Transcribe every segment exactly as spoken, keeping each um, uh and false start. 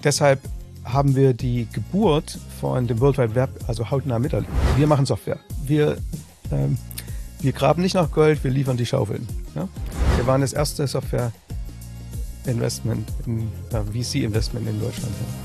deshalb haben wir die Geburt von dem World Wide Web also hautnah miterlebt. Wir machen Software. Wir, ähm, wir graben nicht nach Gold, wir liefern die Schaufeln. Ja? Wir waren das erste Software-Investment, in, äh, V C-Investment in Deutschland. Ja.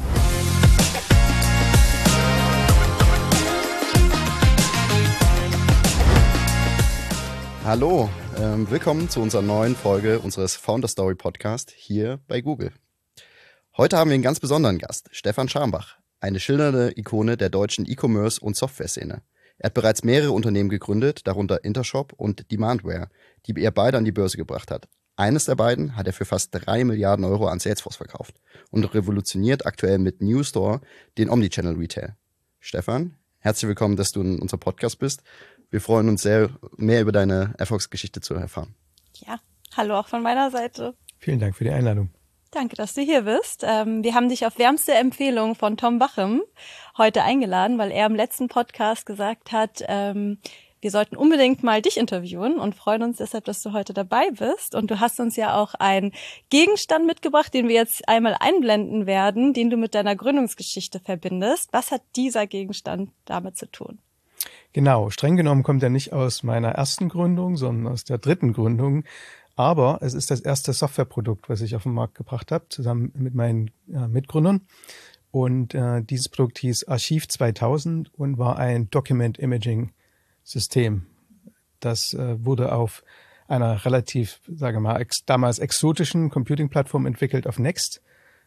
Hallo, ähm, willkommen zu unserer neuen Folge unseres Founder Story Podcast hier bei Google. Heute haben wir einen ganz besonderen Gast, Stefan Scharmbach, eine schillernde Ikone der deutschen E-Commerce- und Software-Szene. Er hat bereits mehrere Unternehmen gegründet, darunter Intershop und Demandware, die er beide an die Börse gebracht hat. Eines der beiden hat er für fast drei Milliarden Euro an Salesforce verkauft und revolutioniert aktuell mit Newstore den Omnichannel Retail. Stefan, herzlich willkommen, dass du in unserem Podcast bist. Wir freuen uns sehr, mehr über deine Erfolgsgeschichte zu erfahren. Ja, hallo auch von meiner Seite. Vielen Dank für die Einladung. Danke, dass du hier bist. Ähm, wir haben dich auf wärmste Empfehlung von Tom Wachem heute eingeladen, weil er im letzten Podcast gesagt hat, ähm, wir sollten unbedingt mal dich interviewen und freuen uns deshalb, dass du heute dabei bist. Und du hast uns ja auch einen Gegenstand mitgebracht, den wir jetzt einmal einblenden werden, den du mit deiner Gründungsgeschichte verbindest. Was hat dieser Gegenstand damit zu tun? Genau, streng genommen kommt er nicht aus meiner ersten Gründung, sondern aus der dritten Gründung. Aber es ist das erste Softwareprodukt, was ich auf den Markt gebracht habe, zusammen mit meinen äh, Mitgründern. Und äh, dieses Produkt hieß Archiv zweitausend und war ein Document Imaging System. Das äh, wurde auf einer relativ, sage ich mal, ex- damals exotischen Computing-Plattform entwickelt, auf Next.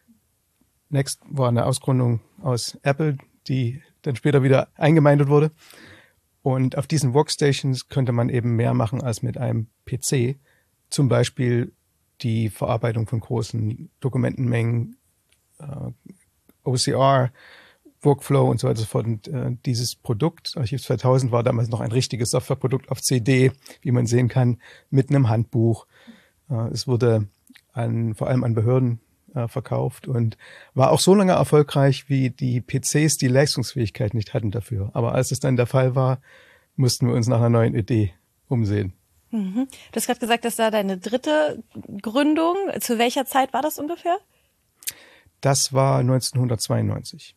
Next war eine Ausgründung aus Apple, die dann später wieder eingemeindet wurde. Und auf diesen Workstations könnte man eben mehr machen als mit einem P C. Zum Beispiel die Verarbeitung von großen Dokumentenmengen, äh, O C R, Workflow und so weiter und so fort. Und äh, dieses Produkt, Archiv zweitausend, war damals noch ein richtiges Softwareprodukt auf C D, wie man sehen kann, mit einem Handbuch. Äh, es wurde an, vor allem an Behörden äh, verkauft und war auch so lange erfolgreich, wie die P Cs die Leistungsfähigkeit nicht hatten dafür. Aber als es dann der Fall war, mussten wir uns nach einer neuen Idee umsehen. Mhm. Du hast gerade gesagt, das war deine dritte Gründung. Zu welcher Zeit war das ungefähr? Das war neunzehnhundertzweiundneunzig.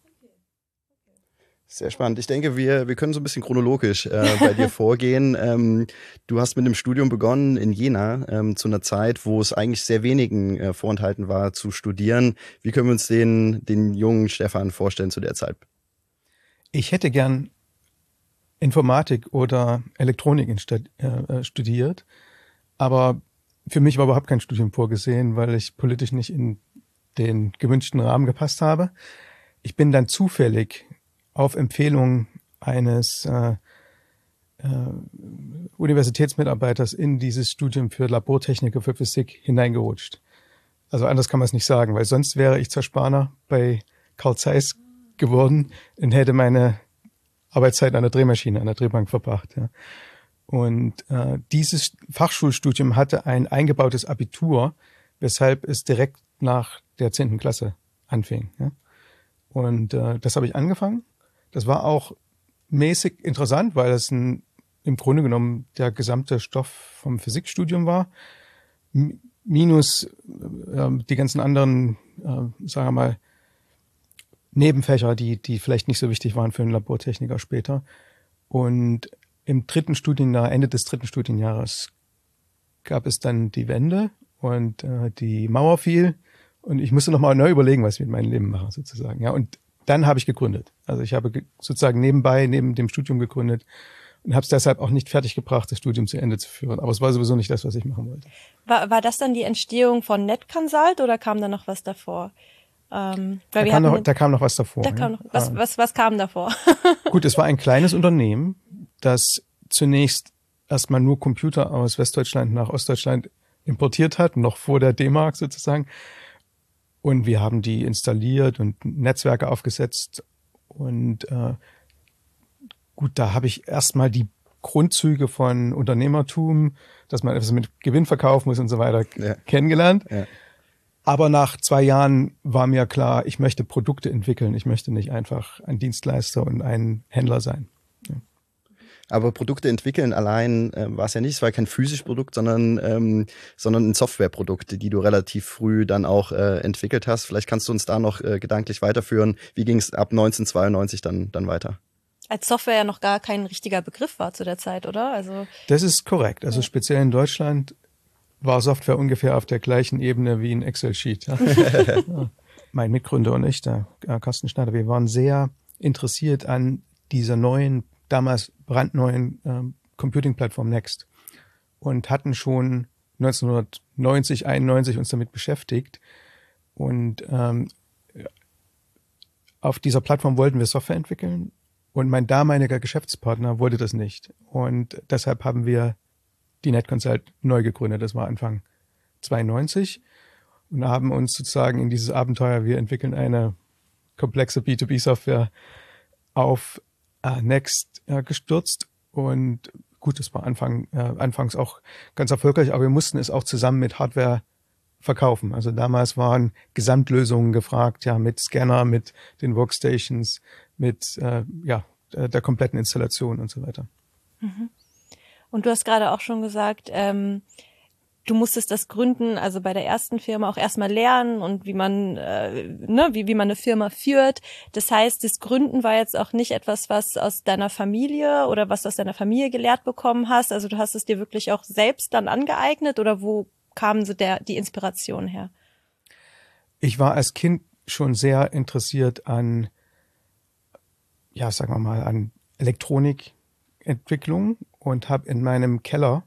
Sehr spannend. Ich denke, wir wir können so ein bisschen chronologisch äh, bei dir vorgehen. Ähm, du hast mit dem Studium begonnen in Jena, ähm, zu einer Zeit, wo es eigentlich sehr wenigen äh, vorenthalten war, zu studieren. Wie können wir uns den, den jungen Stefan vorstellen zu der Zeit? Ich hätte gern Informatik oder Elektronik insta- äh, studiert, aber für mich war überhaupt kein Studium vorgesehen, weil ich politisch nicht in den gewünschten Rahmen gepasst habe. Ich bin dann zufällig auf Empfehlung eines äh, äh, Universitätsmitarbeiters in dieses Studium für Labortechniker für Physik hineingerutscht. Also anders kann man es nicht sagen, weil sonst wäre ich Zerspaner bei Carl Zeiss geworden und hätte meine Arbeitszeit an der Drehmaschine, an der Drehbank verbracht. Ja. Und äh, dieses Fachschulstudium hatte ein eingebautes Abitur, weshalb es direkt nach der zehnten Klasse anfing. Ja. Und äh, das habe ich angefangen. Das war auch mäßig interessant, weil es ein, im Grunde genommen der gesamte Stoff vom Physikstudium war, m- minus äh, die ganzen anderen, äh, sagen wir mal, Nebenfächer, die die vielleicht nicht so wichtig waren für einen Labortechniker später. Und im dritten Studienjahr, Ende des dritten Studienjahres, gab es dann die Wende und äh, die Mauer fiel und ich musste nochmal neu überlegen, was ich mit meinem Leben mache sozusagen. Ja, und dann habe ich gegründet. Also ich habe ge- sozusagen nebenbei, neben dem Studium gegründet und habe es deshalb auch nicht fertig gebracht, das Studium zu Ende zu führen. Aber es war sowieso nicht das, was ich machen wollte. War, war das dann die Entstehung von NetConsult oder kam da noch was davor? Ähm, weil Da wir kam, hatten noch, eine- da kam noch was davor. da ja. kam noch, was, Ah. was, was kam davor? Gut, es war ein kleines Unternehmen, das zunächst erstmal nur Computer aus Westdeutschland nach Ostdeutschland importiert hat, noch vor der D-Mark sozusagen. Und wir haben die installiert und Netzwerke aufgesetzt. Und äh, gut, da habe ich erstmal die Grundzüge von Unternehmertum, dass man etwas mit Gewinn verkaufen muss und so weiter, Ja. kennengelernt. Ja. Aber nach zwei Jahren war mir klar, ich möchte Produkte entwickeln. Ich möchte nicht einfach ein Dienstleister und ein Händler sein. Ja. Aber Produkte entwickeln allein äh, war es ja nicht. Es war kein physisches Produkt, sondern ähm, sondern ein Softwareprodukt, die du relativ früh dann auch äh, entwickelt hast. Vielleicht kannst du uns da noch äh, gedanklich weiterführen. Wie ging es ab neunzehnhundertzweiundneunzig dann dann weiter? Als Software ja noch gar kein richtiger Begriff war zu der Zeit, oder? Also Das ist korrekt. Also ja. Speziell in Deutschland war Software ungefähr auf der gleichen Ebene wie ein Excel-Sheet. Ja. Ja. Mein Mitgründer und ich, der Carsten Schneider, wir waren sehr interessiert an dieser neuen, damals brandneuen ähm, Computing-Plattform Next und hatten schon neunzehnhundertneunzig, einundneunzig uns damit beschäftigt. Und ähm, auf dieser Plattform wollten wir Software entwickeln. Und mein damaliger Geschäftspartner wollte das nicht. Und deshalb haben wir die NetConsult neu gegründet. Das war Anfang zweiundneunzig. Und haben uns sozusagen in dieses Abenteuer, wir entwickeln eine komplexe B zwei B-Software auf äh, Next äh, gestürzt. Und gut, das war Anfang, äh, anfangs auch ganz erfolgreich, aber wir mussten es auch zusammen mit Hardware verkaufen. Also damals waren Gesamtlösungen gefragt, ja, mit Scanner, mit den Workstations, mit äh, ja, der kompletten Installation und so weiter. Und du hast gerade auch schon gesagt, ähm, du musstest das gründen, also bei der ersten Firma auch erstmal lernen und wie man, äh, ne, wie, wie man eine Firma führt. Das heißt, das Gründen war jetzt auch nicht etwas, was aus deiner Familie oder was du aus deiner Familie gelehrt bekommen hast. Also du hast es dir wirklich auch selbst dann angeeignet oder wo kam so der, die Inspiration her? Ich war als Kind schon sehr interessiert an, ja, sagen wir mal, an Elektronikentwicklung und habe in meinem Keller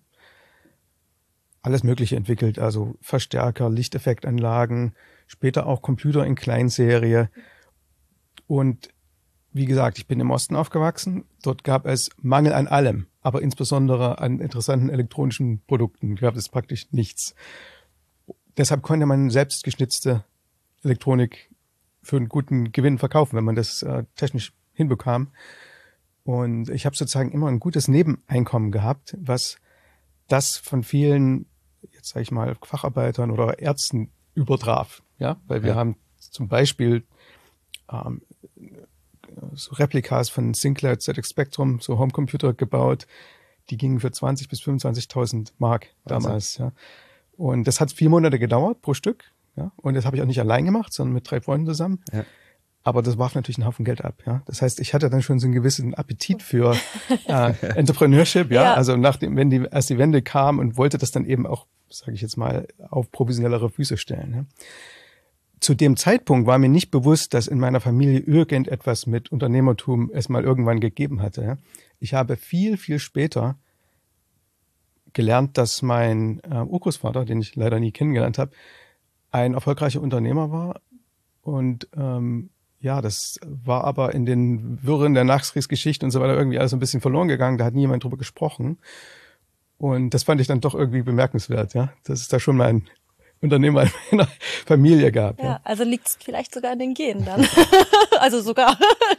alles Mögliche entwickelt, also Verstärker, Lichteffektanlagen, später auch Computer in Kleinserie. Und wie gesagt, ich bin im Osten aufgewachsen. Dort gab es Mangel an allem, aber insbesondere an interessanten elektronischen Produkten gab es praktisch nichts. Deshalb konnte man selbstgeschnitzte Elektronik für einen guten Gewinn verkaufen, wenn man das äh, technisch hinbekam. Und ich habe sozusagen immer ein gutes Nebeneinkommen gehabt, was das von vielen, jetzt sage ich mal, Facharbeitern oder Ärzten übertraf. Ja, weil wir ja. haben zum Beispiel ähm, so Replikas von Sinclair Z X Spectrum, so Homecomputer gebaut, die gingen für zwanzig bis fünfundzwanzigtausend Mark damals. Ja. Und das hat vier Monate gedauert pro Stück. Ja. Und das habe ich auch nicht allein gemacht, sondern mit drei Freunden zusammen. Ja. Aber das warf natürlich einen Haufen Geld ab. Ja. Das heißt, ich hatte dann schon so einen gewissen Appetit für äh, Entrepreneurship. Ja. ja. Also nachdem, wenn die, als die Wende kam und wollte das dann eben auch, sage ich jetzt mal, auf professionellere Füße stellen. Ja. Zu dem Zeitpunkt war mir nicht bewusst, dass in meiner Familie irgendetwas mit Unternehmertum es mal irgendwann gegeben hatte. Ja. Ich habe viel, viel später gelernt, dass mein äh, Urgroßvater, den ich leider nie kennengelernt habe, ein erfolgreicher Unternehmer war. Und ähm, ja, das war aber in den Wirren der Nachkriegsgeschichte und so weiter irgendwie alles ein bisschen verloren gegangen. Da hat niemand drüber gesprochen. Und das fand ich dann doch irgendwie bemerkenswert, ja, dass es da schon mal ein Unternehmer in meiner Familie gab. Ja, ja. Also liegt es vielleicht sogar in den Genen dann. Also sogar.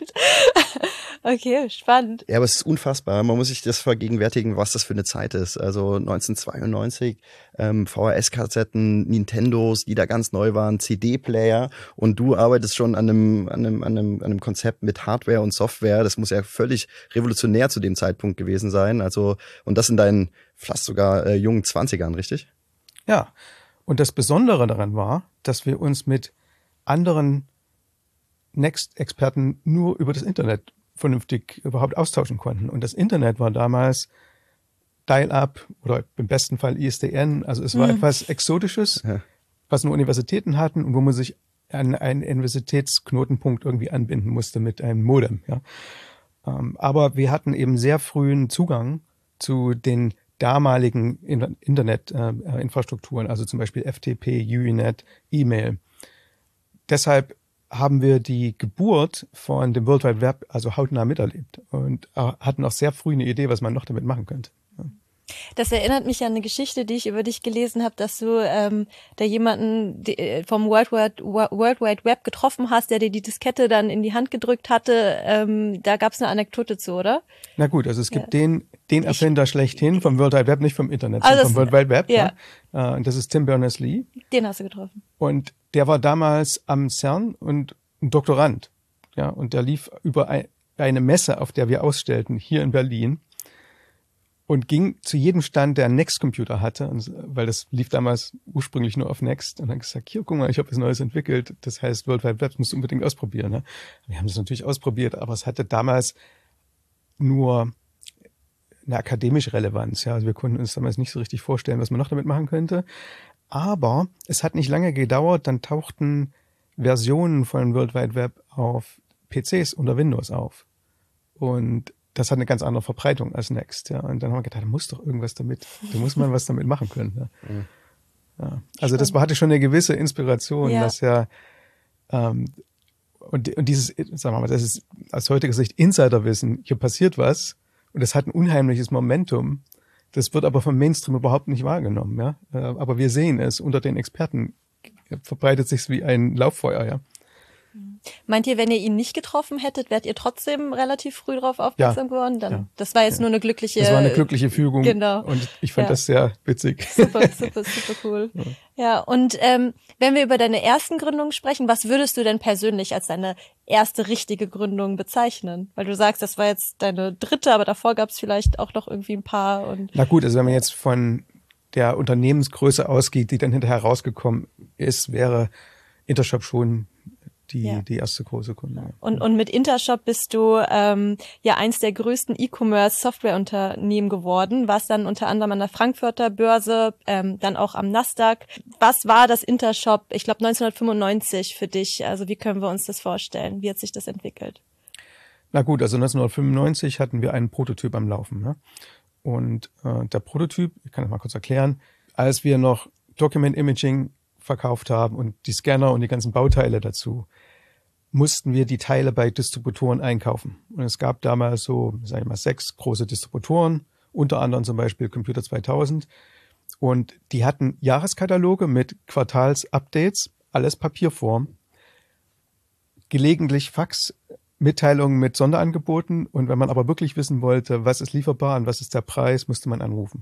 Okay, spannend. Ja, aber es ist unfassbar. Man muss sich das vergegenwärtigen, was das für eine Zeit ist. Also neunzehnhundertzweiundneunzig, ähm, V H S-Kassetten, Nintendos, die da ganz neu waren, C D-Player und du arbeitest schon an einem, an einem, an einem, an einem Konzept mit Hardware und Software. Das muss ja völlig revolutionär zu dem Zeitpunkt gewesen sein. Also, und das in deinen fast sogar äh, jungen Zwanzigern, richtig? Ja. Und das Besondere daran war, dass wir uns mit anderen Next-Experten nur über das Internet vernünftig überhaupt austauschen konnten. Und das Internet war damals Dial-Up oder im besten Fall I S D N. Also es war mhm. etwas Exotisches, ja. was nur Universitäten hatten und wo man sich an einen Universitätsknotenpunkt irgendwie anbinden musste mit einem Modem. Ja. Aber wir hatten eben sehr frühen Zugang zu den damaligen Internetinfrastrukturen, äh, also zum Beispiel F T P, Usenet, E-Mail. Deshalb haben wir die Geburt von dem World Wide Web also hautnah miterlebt und äh, hatten auch sehr früh eine Idee, was man noch damit machen könnte. Ja. Das erinnert mich an eine Geschichte, die ich über dich gelesen habe, dass du ähm, da jemanden die, vom World Wide, World Wide Web getroffen hast, der dir die Diskette dann in die Hand gedrückt hatte. Ähm, da gab es eine Anekdote zu, oder? Na gut, also es gibt ja. den den Erfinder ich, schlechthin vom World Wide Web, nicht vom Internet, also sondern vom World Wide Web. Ja. Ja. Und das ist Tim Berners-Lee. Den hast du getroffen. Und der war damals am CERN und ein Doktorand. Ja, und der lief über ein, eine Messe, auf der wir ausstellten, hier in Berlin. und ging zu jedem Stand, der einen Next-Computer hatte, und, weil das lief damals ursprünglich nur auf Next, und dann gesagt, hier, guck mal, ich habe was Neues entwickelt, das heißt World Wide Web, musst du unbedingt ausprobieren. Ne? Wir haben das natürlich ausprobiert, aber es hatte damals nur eine akademische Relevanz. Ja, also wir konnten uns damals nicht so richtig vorstellen, was man noch damit machen könnte. Aber es hat nicht lange gedauert, dann tauchten Versionen von World Wide Web auf P Cs unter Windows auf. Und das hat eine ganz andere Verbreitung als Next. Ja. Und dann haben wir gedacht, da muss doch irgendwas damit, da muss man was damit machen können. Ja. Mhm. Ja. Also das war, hatte schon eine gewisse Inspiration, ja. dass ja ähm, und, und dieses, sagen wir mal, das ist aus heutiger Sicht Insiderwissen, hier passiert was und das hat ein unheimliches Momentum. Das wird aber vom Mainstream überhaupt nicht wahrgenommen. Ja. Aber wir sehen es, unter den Experten verbreitet sich wie ein Lauffeuer. Ja. Meint ihr, wenn ihr ihn nicht getroffen hättet, wärt ihr trotzdem relativ früh darauf aufmerksam ja, geworden? Dann, ja, das war jetzt ja. nur eine glückliche... Das war eine glückliche Fügung. Genau. Und ich fand ja. das sehr witzig. Super, super, super cool. Ja, ja und ähm, wenn wir über deine ersten Gründungen sprechen, was würdest du denn persönlich als deine erste richtige Gründung bezeichnen? Weil du sagst, das war jetzt deine dritte, aber davor gab es vielleicht auch noch irgendwie ein paar. Und Na gut, also wenn man jetzt von der Unternehmensgröße ausgeht, die dann hinterher rausgekommen ist, wäre Intershop schon die ja. die erste große Kunde. Und und mit Intershop bist du ähm, ja eins der größten E-Commerce-Softwareunternehmen geworden, was dann unter anderem an der Frankfurter Börse, ähm, dann auch am Nasdaq. Was war das Intershop, ich glaube neunzehnhundertfünfundneunzig für dich? Also wie können wir uns das vorstellen? Wie hat sich das entwickelt? Na gut, also neunzehnhundertfünfundneunzig hatten wir einen Prototyp am Laufen. Ne? Und äh, der Prototyp, ich kann das mal kurz erklären, als wir noch Document Imaging verkauft haben und die Scanner und die ganzen Bauteile dazu, mussten wir die Teile bei Distributoren einkaufen. Und es gab damals so, sag ich mal, sechs große Distributoren, unter anderem zum Beispiel Computer zweitausend. Und die hatten Jahreskataloge mit Quartals-Updates, alles Papierform, gelegentlich Fax-Mitteilungen mit Sonderangeboten. Und wenn man aber wirklich wissen wollte, was ist lieferbar und was ist der Preis, musste man anrufen.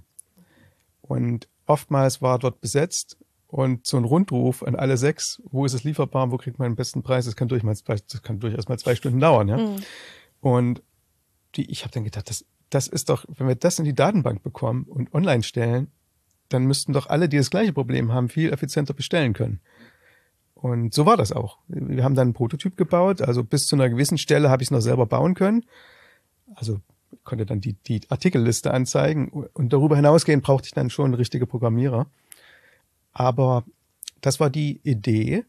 Und oftmals war dort besetzt. Und so ein Rundruf an alle sechs, wo ist es lieferbar, wo kriegt man den besten Preis, das kann, durch mal zwei, das kann durchaus mal zwei Stunden dauern. Ja? Mhm. Und die, ich habe dann gedacht, das, das ist doch, wenn wir das in die Datenbank bekommen und online stellen, dann müssten doch alle, die das gleiche Problem haben, viel effizienter bestellen können. Und so war das auch. Wir haben dann einen Prototyp gebaut, also bis zu einer gewissen Stelle habe ich es noch selber bauen können. Also konnte dann die, die Artikelliste anzeigen und darüber hinausgehend brauchte ich dann schon richtige Programmierer. Aber das war die Idee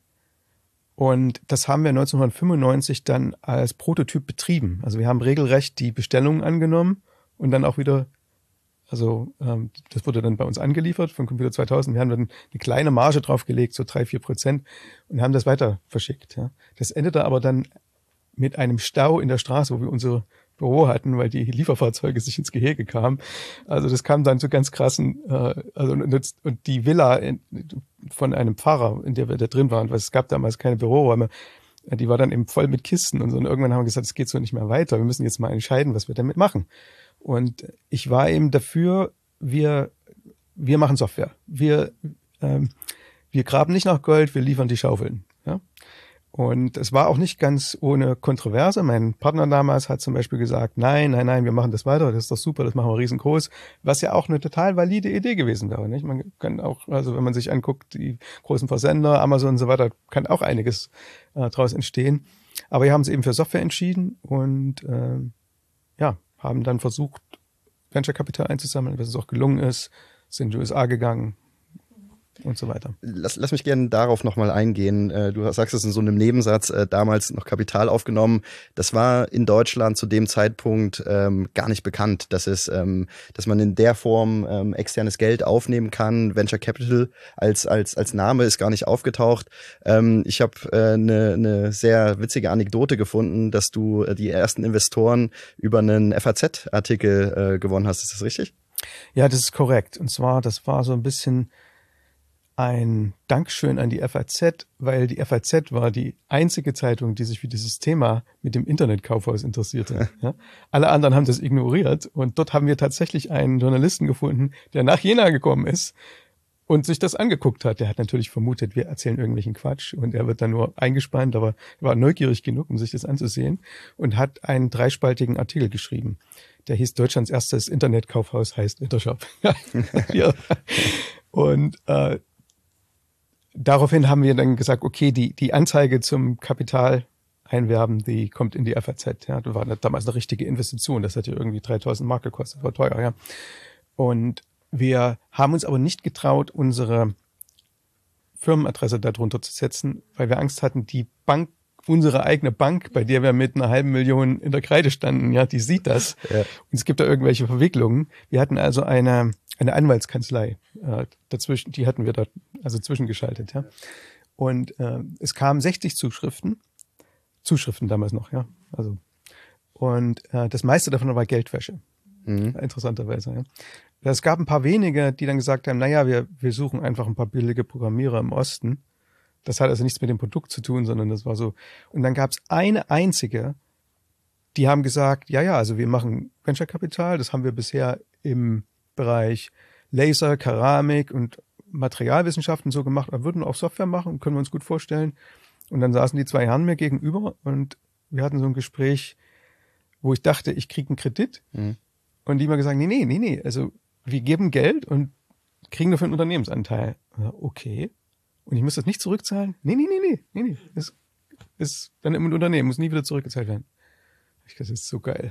und das haben wir neunzehnhundertfünfundneunzig dann als Prototyp betrieben. Also wir haben regelrecht die Bestellungen angenommen und dann auch wieder, also ähm, das wurde dann bei uns angeliefert von Computer zweitausend. Wir haben dann eine kleine Marge draufgelegt, so drei, vier Prozent und haben das weiter verschickt. Ja. Das endete aber dann mit einem Stau in der Straße, wo wir unsere Büro hatten, weil die Lieferfahrzeuge sich ins Gehege kamen. Also das kam dann zu ganz krassen, äh, also und, und die Villa in, von einem Pfarrer, in der wir da drin waren, weil es gab damals keine Büroräume, die war dann eben voll mit Kisten und so. Und irgendwann haben wir gesagt, es geht so nicht mehr weiter. Wir müssen jetzt mal entscheiden, was wir damit machen. Und ich war eben dafür, wir wir machen Software. Wir ähm, wir graben nicht nach Gold, wir liefern die Schaufeln. Ja? Und es war auch nicht ganz ohne Kontroverse. Mein Partner damals hat zum Beispiel gesagt, nein, nein, nein, wir machen das weiter, das ist doch super, das machen wir riesengroß, was ja auch eine total valide Idee gewesen wäre. Nicht? Man kann auch, also wenn man sich anguckt, die großen Versender, Amazon und so weiter, kann auch einiges äh, daraus entstehen. Aber wir haben uns eben für Software entschieden und äh, ja, haben dann versucht, Venture Capital einzusammeln, was es auch gelungen ist, sind in die U S A gegangen. Und so weiter. Lass, lass mich gerne darauf nochmal eingehen. Du sagst es in so einem Nebensatz, damals noch Kapital aufgenommen. Das war in Deutschland zu dem Zeitpunkt ähm, gar nicht bekannt, dass es, ähm, dass man in der Form ähm, externes Geld aufnehmen kann. Venture Capital als als als Name ist gar nicht aufgetaucht. Ähm, ich habe eine äh, ne sehr witzige Anekdote gefunden, dass du äh, die ersten Investoren über einen F A Z-Artikel äh, gewonnen hast. Ist das richtig? Ja, das ist korrekt. Und zwar, das war so ein bisschen ein Dankeschön an die F A Z, weil die F A Z war die einzige Zeitung, die sich für dieses Thema mit dem Internetkaufhaus interessierte. Ja. Alle anderen haben das ignoriert und dort haben wir tatsächlich einen Journalisten gefunden, der nach Jena gekommen ist und sich das angeguckt hat. Der hat natürlich vermutet, wir erzählen irgendwelchen Quatsch und er wird dann nur eingespannt, aber er war neugierig genug, um sich das anzusehen und hat einen dreispaltigen Artikel geschrieben. Der hieß Deutschlands erstes Internetkaufhaus heißt Intershop. Ja. Und äh, daraufhin haben wir dann gesagt, okay, die die Anzeige zum Kapital einwerben, die kommt in die F A Z. Ja, das war damals eine richtige Investition. Das hat ja irgendwie dreitausend Mark gekostet, war teuer, ja. Und wir haben uns aber nicht getraut, unsere Firmenadresse darunter zu setzen, weil wir Angst hatten, die Bank, unsere eigene Bank, bei der wir mit einer halben Million in der Kreide standen, ja, die sieht das. Ja. Und es gibt da irgendwelche Verwicklungen. Wir hatten also eine eine Anwaltskanzlei äh, dazwischen, die hatten wir da also zwischengeschaltet, ja. Und äh, es kamen sechzig Zuschriften. Zuschriften damals noch, ja. Also und äh, das meiste davon war Geldwäsche, mhm. interessanterweise. Ja. Es gab ein paar wenige, die dann gesagt haben, naja, wir wir suchen einfach ein paar billige Programmierer im Osten. Das hat also nichts mit dem Produkt zu tun, sondern das war so. Und dann gab es eine einzige, die haben gesagt, ja, ja, also wir machen Venture Capital, das haben wir bisher im Bereich Laser, Keramik und Materialwissenschaften so gemacht, aber würden auch Software machen, können wir uns gut vorstellen. Und dann saßen die zwei Herren mir gegenüber und wir hatten so ein Gespräch, wo ich dachte, ich kriege einen Kredit. Mhm. Und die mir gesagt, nee, nee, nee, nee, also wir geben Geld und kriegen dafür einen Unternehmensanteil. Ja, okay. Und ich muss das nicht zurückzahlen? Nee, nee, nee, nee, nee, nee. Das ist dann im Unternehmen, muss nie wieder zurückgezahlt werden. Ich dachte, das ist so geil.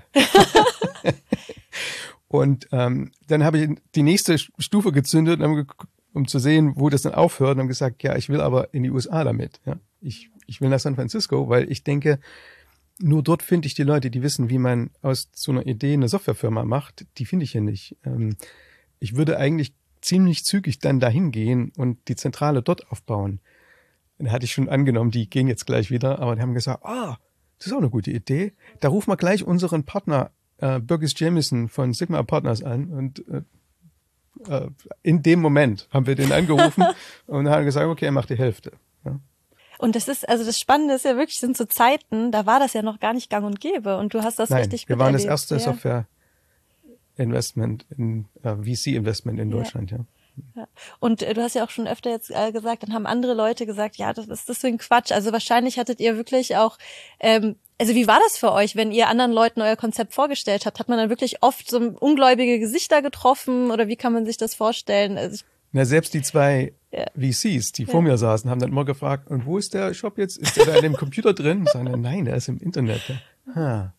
Und ähm, dann habe ich die nächste Stufe gezündet, um zu sehen, wo das dann aufhört, und haben gesagt, ja, ich will aber in die U S A damit. Ja, ich ich will nach San Francisco, weil ich denke, nur dort finde ich die Leute, die wissen, wie man aus so einer Idee eine Softwarefirma macht. Die finde ich hier nicht. Ähm, ich würde eigentlich ziemlich zügig dann dahin gehen und die Zentrale dort aufbauen. Da hatte ich schon angenommen, die gehen jetzt gleich wieder, aber die haben gesagt, ah, das ist auch eine gute Idee. Da rufen wir gleich unseren Partner äh, Burgess Jamieson von Sigma Partners an und äh, äh, in dem Moment haben wir den angerufen und haben gesagt, okay, er macht die Hälfte. Ja. Und das ist, also das Spannende ist ja wirklich, sind so Zeiten, da war das ja noch gar nicht gang und gäbe und du hast das Nein, richtig wir waren miterlebt. das erste ja. Software-Investment, in äh, V C-Investment in Deutschland, ja. ja. Ja. Und äh, du hast ja auch schon öfter jetzt äh, gesagt, dann haben andere Leute gesagt, ja, das ist das für ein Quatsch. Also wahrscheinlich hattet ihr wirklich auch, ähm, also wie war das für euch, wenn ihr anderen Leuten euer Konzept vorgestellt habt? Hat man dann wirklich oft so ungläubige Gesichter getroffen oder wie kann man sich das vorstellen? Also ich, Na, selbst die zwei ja. V Cs, die ja. vor mir saßen, haben dann immer gefragt, und wo ist der Shop jetzt? Ist der da in dem Computer drin? Und sagen dann, nein, der ist im Internet. Ha.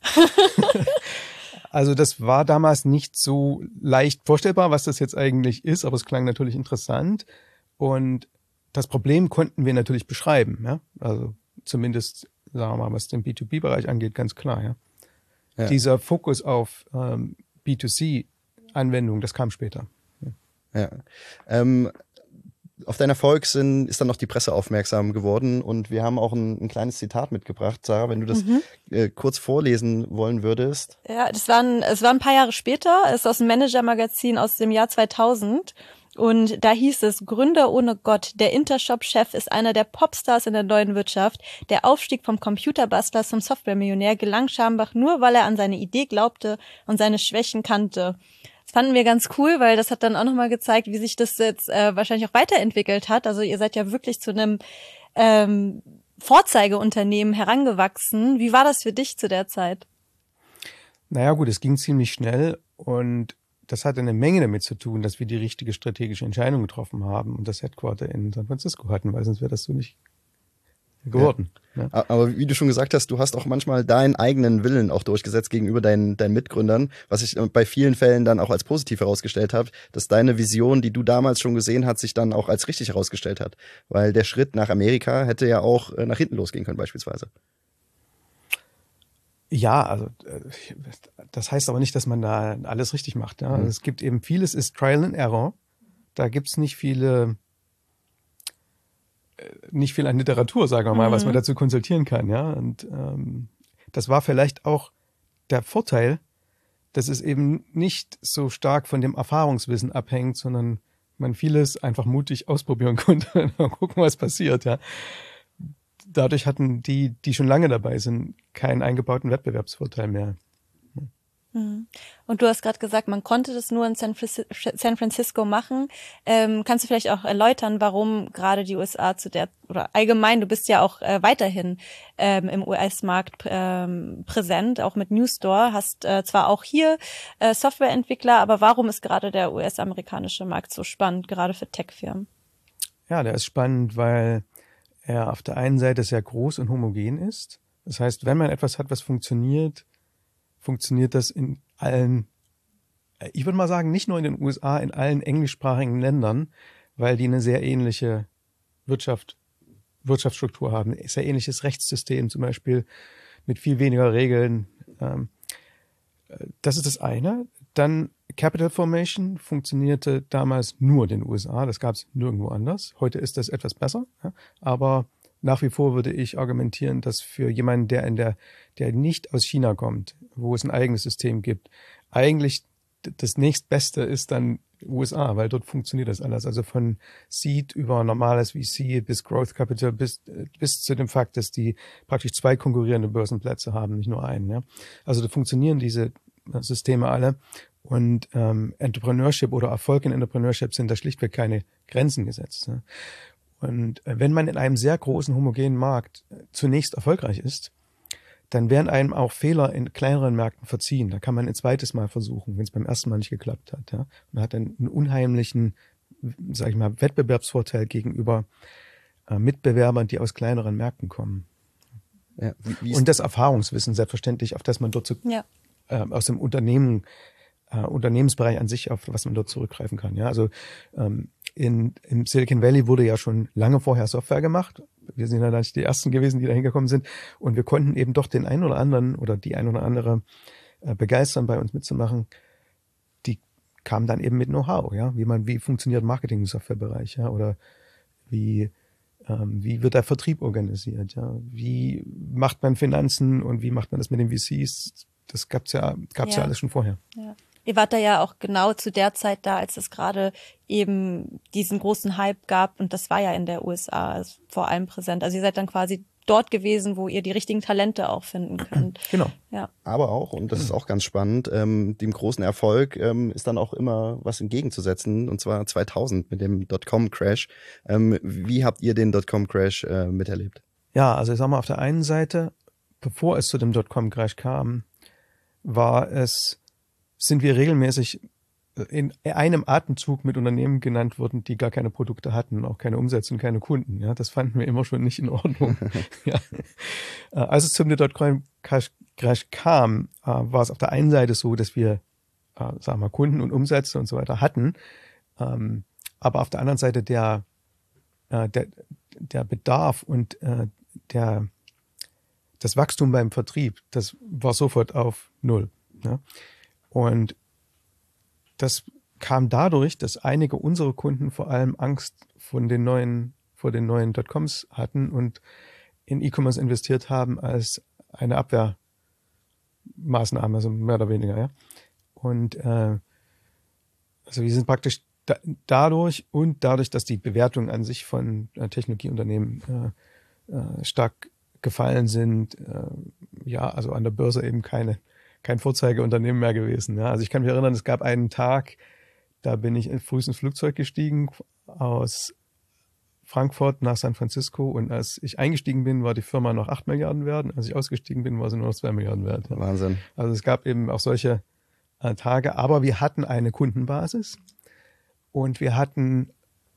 Also das war damals nicht so leicht vorstellbar, was das jetzt eigentlich ist, aber es klang natürlich interessant. Und das Problem konnten wir natürlich beschreiben. Ja? Also zumindest, sagen wir mal, was den B zwei B-Bereich angeht, ganz klar. Ja? Ja. Dieser Fokus auf ähm, B zwei C-Anwendungen, das kam später. Ja. ja. Ähm, auf deinen Erfolg sind, ist dann noch die Presse aufmerksam geworden und wir haben auch ein, ein kleines Zitat mitgebracht. Sarah, wenn du das mhm. äh, kurz vorlesen wollen würdest. Ja, das war ein, es war ein paar Jahre später. Es ist aus dem Manager-Magazin aus dem Jahr zweitausend. Und da hieß es, Gründer ohne Gott, der Intershop-Chef ist einer der Popstars in der neuen Wirtschaft. Der Aufstieg vom Computerbastler zum Software-Millionär gelang Scharnbach nur, weil er an seine Idee glaubte und seine Schwächen kannte. Das fanden wir ganz cool, weil das hat dann auch nochmal gezeigt, wie sich das jetzt äh, wahrscheinlich auch weiterentwickelt hat. Also ihr seid ja wirklich zu einem ähm, Vorzeigeunternehmen herangewachsen. Wie war das für dich zu der Zeit? Naja gut, es ging ziemlich schnell und das hatte eine Menge damit zu tun, dass wir die richtige strategische Entscheidung getroffen haben und das Headquarter in San Francisco hatten, weil sonst wäre das so nicht geworden. Ja. Ja. Aber wie du schon gesagt hast, du hast auch manchmal deinen eigenen Willen auch durchgesetzt gegenüber deinen, deinen Mitgründern, was ich bei vielen Fällen dann auch als positiv herausgestellt habe, dass deine Vision, die du damals schon gesehen hast, sich dann auch als richtig herausgestellt hat. Weil der Schritt nach Amerika hätte ja auch nach hinten losgehen können beispielsweise. Ja, also das heißt aber nicht, dass man da alles richtig macht. Ja? Also es gibt eben vieles ist Trial and Error. Da gibt's nicht viele nicht viel an Literatur, sagen wir mal, mhm. was man dazu konsultieren kann, ja. Und ähm, das war vielleicht auch der Vorteil, dass es eben nicht so stark von dem Erfahrungswissen abhängt, sondern man vieles einfach mutig ausprobieren konnte und gucken, was passiert, ja. Dadurch hatten die, die schon lange dabei sind, keinen eingebauten Wettbewerbsvorteil mehr. Und du hast gerade gesagt, man konnte das nur in San Francisco machen. Ähm, kannst du vielleicht auch erläutern, warum gerade die U S A zu der, oder allgemein, du bist ja auch äh, weiterhin ähm, im U S-Markt ähm, präsent, auch mit Newstore, hast äh, zwar auch hier äh, Softwareentwickler, aber warum ist gerade der U S-amerikanische Markt so spannend, gerade für Tech-Firmen? Ja, der ist spannend, weil er auf der einen Seite sehr groß und homogen ist. Das heißt, wenn man etwas hat, was funktioniert, funktioniert das in allen, ich würde mal sagen, nicht nur in den U S A, in allen englischsprachigen Ländern, weil die eine sehr ähnliche Wirtschaft, Wirtschaftsstruktur haben, ein sehr ähnliches Rechtssystem zum Beispiel mit viel weniger Regeln. Das ist das eine. Dann Capital Formation funktionierte damals nur in den U S A, das gab es nirgendwo anders. Heute ist das etwas besser, aber nach wie vor würde ich argumentieren, dass für jemanden, der in der, der nicht aus China kommt, wo es ein eigenes System gibt, eigentlich das nächstbeste ist dann U S A, weil dort funktioniert das alles. Also von Seed über normales V C bis Growth Capital bis, bis zu dem Fakt, dass die praktisch zwei konkurrierende Börsenplätze haben, nicht nur einen. Ja. Also da funktionieren diese Systeme alle. Und ähm, Entrepreneurship oder Erfolg in Entrepreneurship sind da schlichtweg keine Grenzen gesetzt. Ja. Und wenn man in einem sehr großen, homogenen Markt zunächst erfolgreich ist, dann werden einem auch Fehler in kleineren Märkten verziehen. Da kann man ein zweites Mal versuchen, wenn es beim ersten Mal nicht geklappt hat. Ja? Und hat dann einen unheimlichen, sag ich mal, Wettbewerbsvorteil gegenüber äh, Mitbewerbern, die aus kleineren Märkten kommen. Ja, wie, wie Und das Erfahrungswissen selbstverständlich, auf das man dort zu, ja. äh, aus dem Unternehmen, äh, Unternehmensbereich an sich, auf was man dort zurückgreifen kann. Ja, also ähm, in, im Silicon Valley wurde ja schon lange vorher Software gemacht. Wir sind ja nicht die Ersten gewesen, die da hingekommen sind. Und wir konnten eben doch den einen oder anderen oder die ein oder andere äh, begeistern, bei uns mitzumachen. Die kamen dann eben mit Know-how, ja, wie man, wie funktioniert Marketing im Softwarebereich, ja, oder wie, ähm, wie wird der Vertrieb organisiert, ja, wie macht man Finanzen und wie macht man das mit den V Cs? Das gab's ja, gab's ja, ja alles schon vorher. Ja. Ihr wart da ja auch genau zu der Zeit da, als es gerade eben diesen großen Hype gab und das war ja in der U S A also vor allem präsent. Also ihr seid dann quasi dort gewesen, wo ihr die richtigen Talente auch finden könnt. Genau. Ja. Aber auch, und das ist auch ganz spannend, ähm, dem großen Erfolg ähm, ist dann auch immer was entgegenzusetzen, und zwar zweitausend mit dem Dotcom-Crash. Ähm, wie habt ihr den Dotcom-Crash äh, miterlebt? Ja, also ich sag mal, auf der einen Seite, bevor es zu dem Dotcom-Crash kam, war es sind wir regelmäßig in einem Atemzug mit Unternehmen genannt worden, die gar keine Produkte hatten, auch keine Umsätze und keine Kunden. Ja, das fanden wir immer schon nicht in Ordnung. Ja. Als es zum Dotcom-Crash kam, war es auf der einen Seite so, dass wir, sagen wir mal, Kunden und Umsätze und so weiter hatten, aber auf der anderen Seite der, der, der Bedarf und der, das Wachstum beim Vertrieb, das war sofort auf Null. Ja. Und das kam dadurch, dass einige unserer Kunden vor allem Angst von den neuen, vor den neuen Dotcoms hatten und in E-Commerce investiert haben als eine Abwehrmaßnahme, also mehr oder weniger, ja. Und äh, also wir sind praktisch da, dadurch und dadurch, dass die Bewertungen an sich von äh, Technologieunternehmen äh, äh, stark gefallen sind, äh, ja, also an der Börse eben keine kein Vorzeigeunternehmen mehr gewesen. Ja. Also ich kann mich erinnern, es gab einen Tag, da bin ich früh ins Flugzeug gestiegen aus Frankfurt nach San Francisco und als ich eingestiegen bin, war die Firma noch acht Milliarden wert. Als ich ausgestiegen bin, war sie nur noch zwei Milliarden wert. Ja. Wahnsinn. Also es gab eben auch solche äh, Tage, aber wir hatten eine Kundenbasis und wir hatten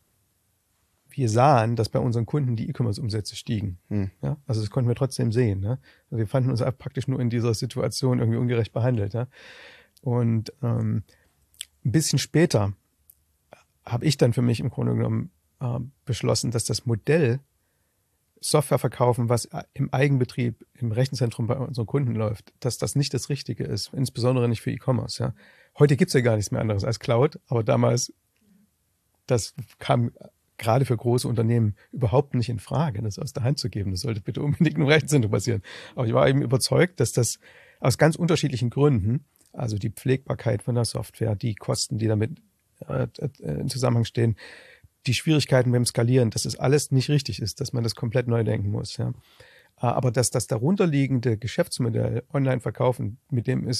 wir sahen, dass bei unseren Kunden die E-Commerce-Umsätze stiegen. Hm. Ja, also das konnten wir trotzdem sehen. Ne? Also wir fanden uns praktisch nur in dieser Situation irgendwie ungerecht behandelt. Ja? Und ähm, ein bisschen später habe ich dann für mich im Grunde genommen äh, beschlossen, dass das Modell Software verkaufen, was im Eigenbetrieb, im Rechenzentrum bei unseren Kunden läuft, dass das nicht das Richtige ist, insbesondere nicht für E-Commerce. Ja? Heute gibt's ja gar nichts mehr anderes als Cloud, aber damals, das kam gerade für große Unternehmen überhaupt nicht in Frage, das aus der Hand zu geben. Das sollte bitte unbedingt im Rechenzentrum passieren. Aber ich war eben überzeugt, dass das aus ganz unterschiedlichen Gründen, also die Pflegbarkeit von der Software, die Kosten, die damit äh, in Zusammenhang stehen, die Schwierigkeiten beim Skalieren, dass es alles nicht richtig ist, dass man das komplett neu denken muss. Ja. Aber dass das darunterliegende Geschäftsmodell Online-Verkaufen, mit dem ist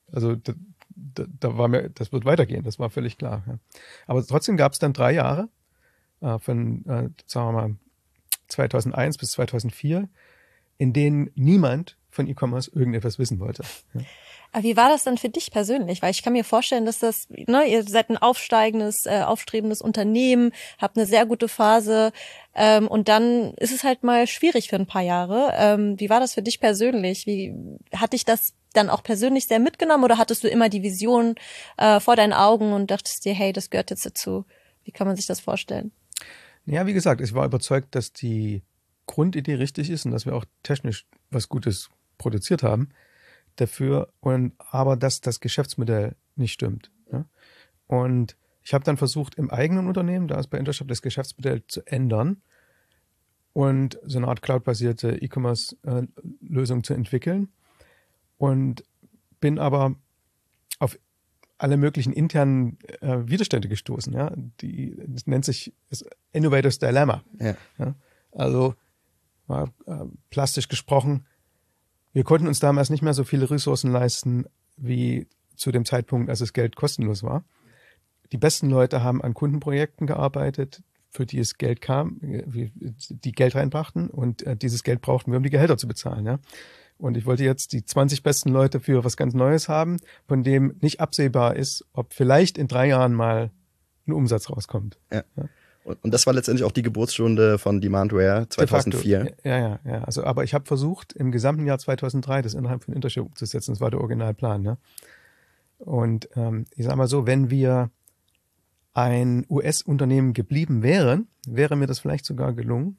Also da, da, da war mir, das wird weitergehen, das war völlig klar. Ja. Aber trotzdem gab es dann drei Jahre, äh, von, äh, sagen wir mal, zweitausendeins bis zweitausendvier, in denen niemand von E-Commerce irgendetwas wissen wollte. Ja. Aber wie war das dann für dich persönlich? Weil ich kann mir vorstellen, dass das, ne, ihr seid ein aufsteigendes, äh, aufstrebendes Unternehmen, habt eine sehr gute Phase, ähm, und dann ist es halt mal schwierig für ein paar Jahre. Ähm, wie war das für dich persönlich? Wie hat dich das dann auch persönlich sehr mitgenommen oder hattest du immer die Vision äh, vor deinen Augen und dachtest dir, hey, das gehört jetzt dazu? Wie kann man sich das vorstellen? Ja, wie gesagt, ich war überzeugt, dass die Grundidee richtig ist und dass wir auch technisch was Gutes produziert haben dafür, und aber dass das Geschäftsmodell nicht stimmt. Ja? Und ich habe dann versucht, im eigenen Unternehmen, da ist bei Intershop, das Geschäftsmodell zu ändern und so eine Art cloud-basierte E-Commerce-Lösung zu entwickeln, und bin aber auf alle möglichen internen äh, Widerstände gestoßen. Ja? Die, das nennt sich das Innovators Dilemma. Ja. Ja? Also mal äh, plastisch gesprochen, wir konnten uns damals nicht mehr so viele Ressourcen leisten, wie zu dem Zeitpunkt, als das Geld kostenlos war. Die besten Leute haben an Kundenprojekten gearbeitet, für die es Geld kam, die Geld reinbrachten, und dieses Geld brauchten wir, um die Gehälter zu bezahlen. Ja? Und ich wollte jetzt die zwanzig besten Leute für was ganz Neues haben, von dem nicht absehbar ist, ob vielleicht in drei Jahren mal ein Umsatz rauskommt. Ja. Ja. Und das war letztendlich auch die Geburtsstunde von Demandware zweitausendvier. Ja, ja, ja. Also, aber ich habe versucht, im gesamten Jahr zweitausenddrei das innerhalb von Intershop umzusetzen. Das war der Originalplan. Ne? Und ähm, ich sage mal so, wenn wir ein U S-Unternehmen geblieben wären, wäre mir das vielleicht sogar gelungen.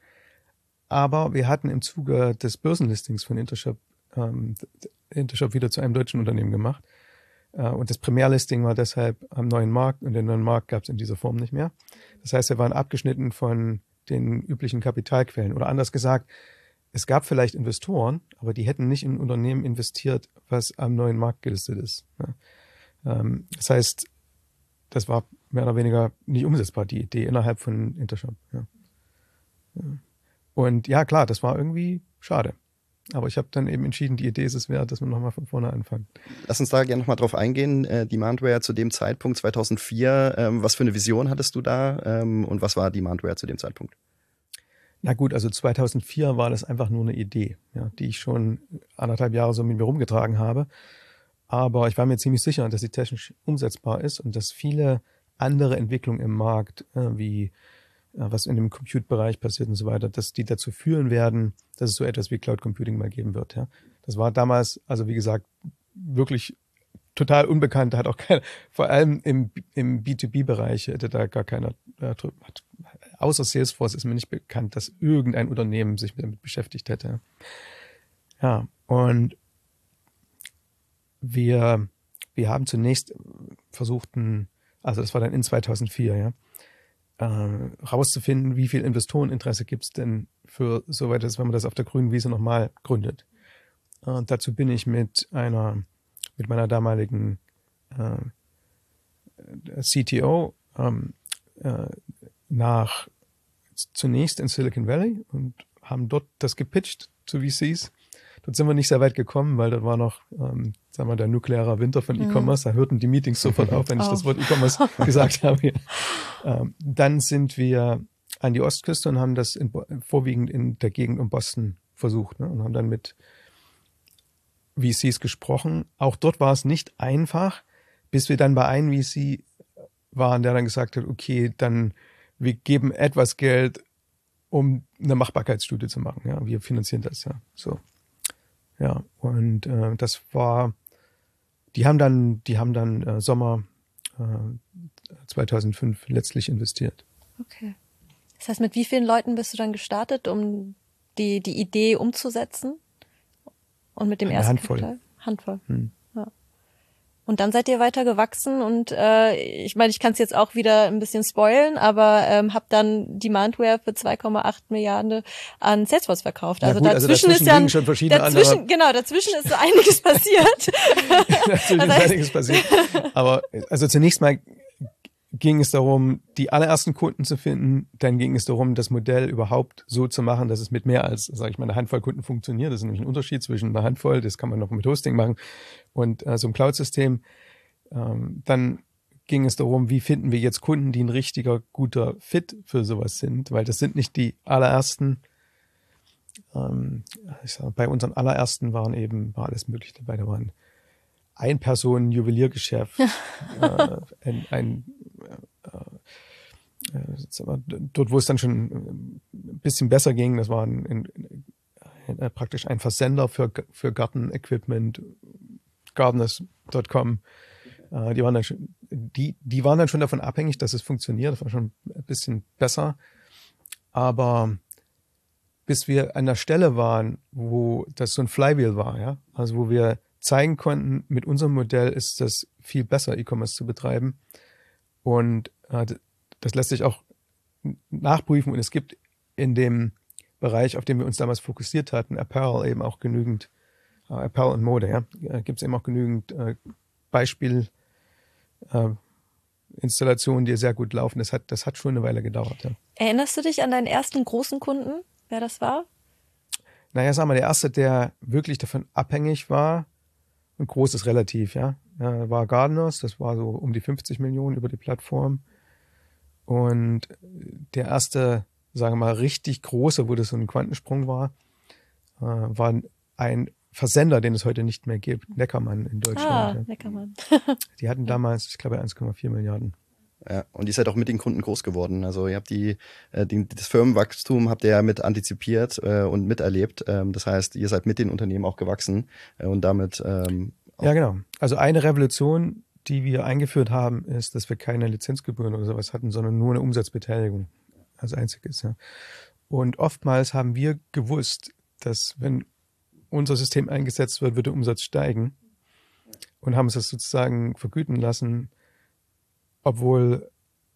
Aber wir hatten im Zuge des Börsenlistings von Intershop ähm, Intershop wieder zu einem deutschen Unternehmen gemacht. Äh, und das Primärlisting war deshalb am neuen Markt, und den neuen Markt gab es in dieser Form nicht mehr. Das heißt, wir waren abgeschnitten von den üblichen Kapitalquellen. Oder anders gesagt, es gab vielleicht Investoren, aber die hätten nicht in ein Unternehmen investiert, was am neuen Markt gelistet ist. Ja. Ähm, das heißt, das war mehr oder weniger nicht umsetzbar, die Idee innerhalb von Intershop. Ja. Ja. Und ja, klar, das war irgendwie schade. Aber ich habe dann eben entschieden, die Idee ist es wert, dass wir nochmal von vorne anfangen. Lass uns da gerne nochmal drauf eingehen. Äh, Demandware zu dem Zeitpunkt zweitausendvier, ähm, was für eine Vision hattest du da, ähm, und was war Demandware zu dem Zeitpunkt? Na gut, also zweitausendvier war das einfach nur eine Idee, ja, die ich schon anderthalb Jahre so mit mir rumgetragen habe. Aber ich war mir ziemlich sicher, dass sie technisch umsetzbar ist und dass viele andere Entwicklungen im Markt, äh, wie was in dem Compute-Bereich passiert und so weiter, dass die dazu führen werden, dass es so etwas wie Cloud Computing mal geben wird. Ja. Das war damals, also wie gesagt, wirklich total unbekannt, hat auch keiner, vor allem im, im B zwei B-Bereich hätte da gar keiner, äh, hat, außer Salesforce ist mir nicht bekannt, dass irgendein Unternehmen sich damit beschäftigt hätte. Ja, und wir, wir haben zunächst versucht, also das war dann in zweitausendvier, ja, Äh, rauszufinden, wie viel Investoreninteresse gibt es denn für so weit, wenn man das auf der grünen Wiese nochmal gründet. Äh, dazu bin ich mit einer, mit meiner damaligen äh, C T O ähm, äh, nach zunächst in Silicon Valley und haben dort das gepitcht zu V Cs. Dort sind wir nicht sehr weit gekommen, weil dort war noch, ähm, sagen wir, der nukleare Winter von mhm. E-Commerce. Da hörten die Meetings sofort auf, wenn ich oh. das Wort E-Commerce gesagt habe. Ähm, dann sind wir an die Ostküste und haben das in, vorwiegend in der Gegend um Boston versucht, ne, und haben dann mit V Cs gesprochen. Auch dort war es nicht einfach, bis wir dann bei einem V C waren, der dann gesagt hat, okay, dann wir geben etwas Geld, um eine Machbarkeitsstudie zu machen. Ja, wir finanzieren das, ja. So. Ja, und äh, das war, die haben dann, die haben dann äh, Sommer äh, zweitausendfünf letztlich investiert. Okay. Das heißt, mit wie vielen Leuten bist du dann gestartet, um die die Idee umzusetzen? Und mit dem Eine ersten Handvoll. Kapital? Handvoll. Hm. Ja. Und dann seid ihr weiter gewachsen und äh, ich meine, ich kann es jetzt auch wieder ein bisschen spoilen, aber ähm, habe dann Demandware für zwei Komma acht Milliarden an Salesforce verkauft. Also, gut, dazwischen, also dazwischen ist ja ein, schon verschiedene dazwischen, andere. genau, dazwischen ist so einiges passiert. Natürlich Das ist heißt, einiges passiert. Aber also zunächst mal ging es darum, die allerersten Kunden zu finden. Dann ging es darum, das Modell überhaupt so zu machen, dass es mit mehr als, sage ich mal, einer Handvoll Kunden funktioniert. Das ist nämlich ein Unterschied zwischen einer Handvoll, das kann man noch mit Hosting machen, und äh, so einem Cloud-System. Ähm, dann ging es darum, wie finden wir jetzt Kunden, die ein richtiger, guter Fit für sowas sind, weil das sind nicht die allerersten. Ähm, ich sag, bei unseren allerersten waren eben, war alles Mögliche dabei. Da waren Ein-Personen-Juweliergeschäft, äh, ein, ein äh, äh, dort, wo es dann schon ein bisschen besser ging, das war ein, ein, ein, ein, praktisch ein Versender für, für Gartenequipment, gardeners Punkt com. Äh, die, waren dann schon, die, die waren dann schon davon abhängig, dass es funktioniert. Das war schon ein bisschen besser. Aber bis wir an der Stelle waren, wo das so ein Flywheel war, ja, also wo wir zeigen konnten, mit unserem Modell ist das viel besser, E-Commerce zu betreiben. Und äh, das lässt sich auch nachprüfen. Und es gibt in dem Bereich, auf den wir uns damals fokussiert hatten, Apparel, eben auch genügend, äh, Apparel und Mode, ja, äh, gibt es eben auch genügend äh, Beispiel äh, Installationen, die sehr gut laufen. Das hat, das hat schon eine Weile gedauert. Ja. Erinnerst du dich an deinen ersten großen Kunden, wer das war? Naja, sag mal, der erste, der wirklich davon abhängig war, und groß ist relativ, ja, war Gardeners. Das war so um die fünfzig Millionen über die Plattform. Und der erste, sagen wir mal, richtig große, wo das so ein Quantensprung war, war ein Versender, den es heute nicht mehr gibt, Neckermann in Deutschland. Ah, ja. Neckermann. Die hatten damals, ich glaube, eins Komma vier Milliarden. Ja, und ihr seid auch mit den Kunden groß geworden. Also ihr habt die, die das Firmenwachstum habt ihr ja mit antizipiert äh, und miterlebt. Ähm, das heißt, ihr seid mit den Unternehmen auch gewachsen äh, und damit ähm, auch ja, genau. Also eine Revolution, die wir eingeführt haben, ist, dass wir keine Lizenzgebühren oder sowas hatten, sondern nur eine Umsatzbeteiligung als einziges. Ja. Und oftmals haben wir gewusst, dass wenn unser System eingesetzt wird, wird der Umsatz steigen, und haben uns das sozusagen vergüten lassen, obwohl,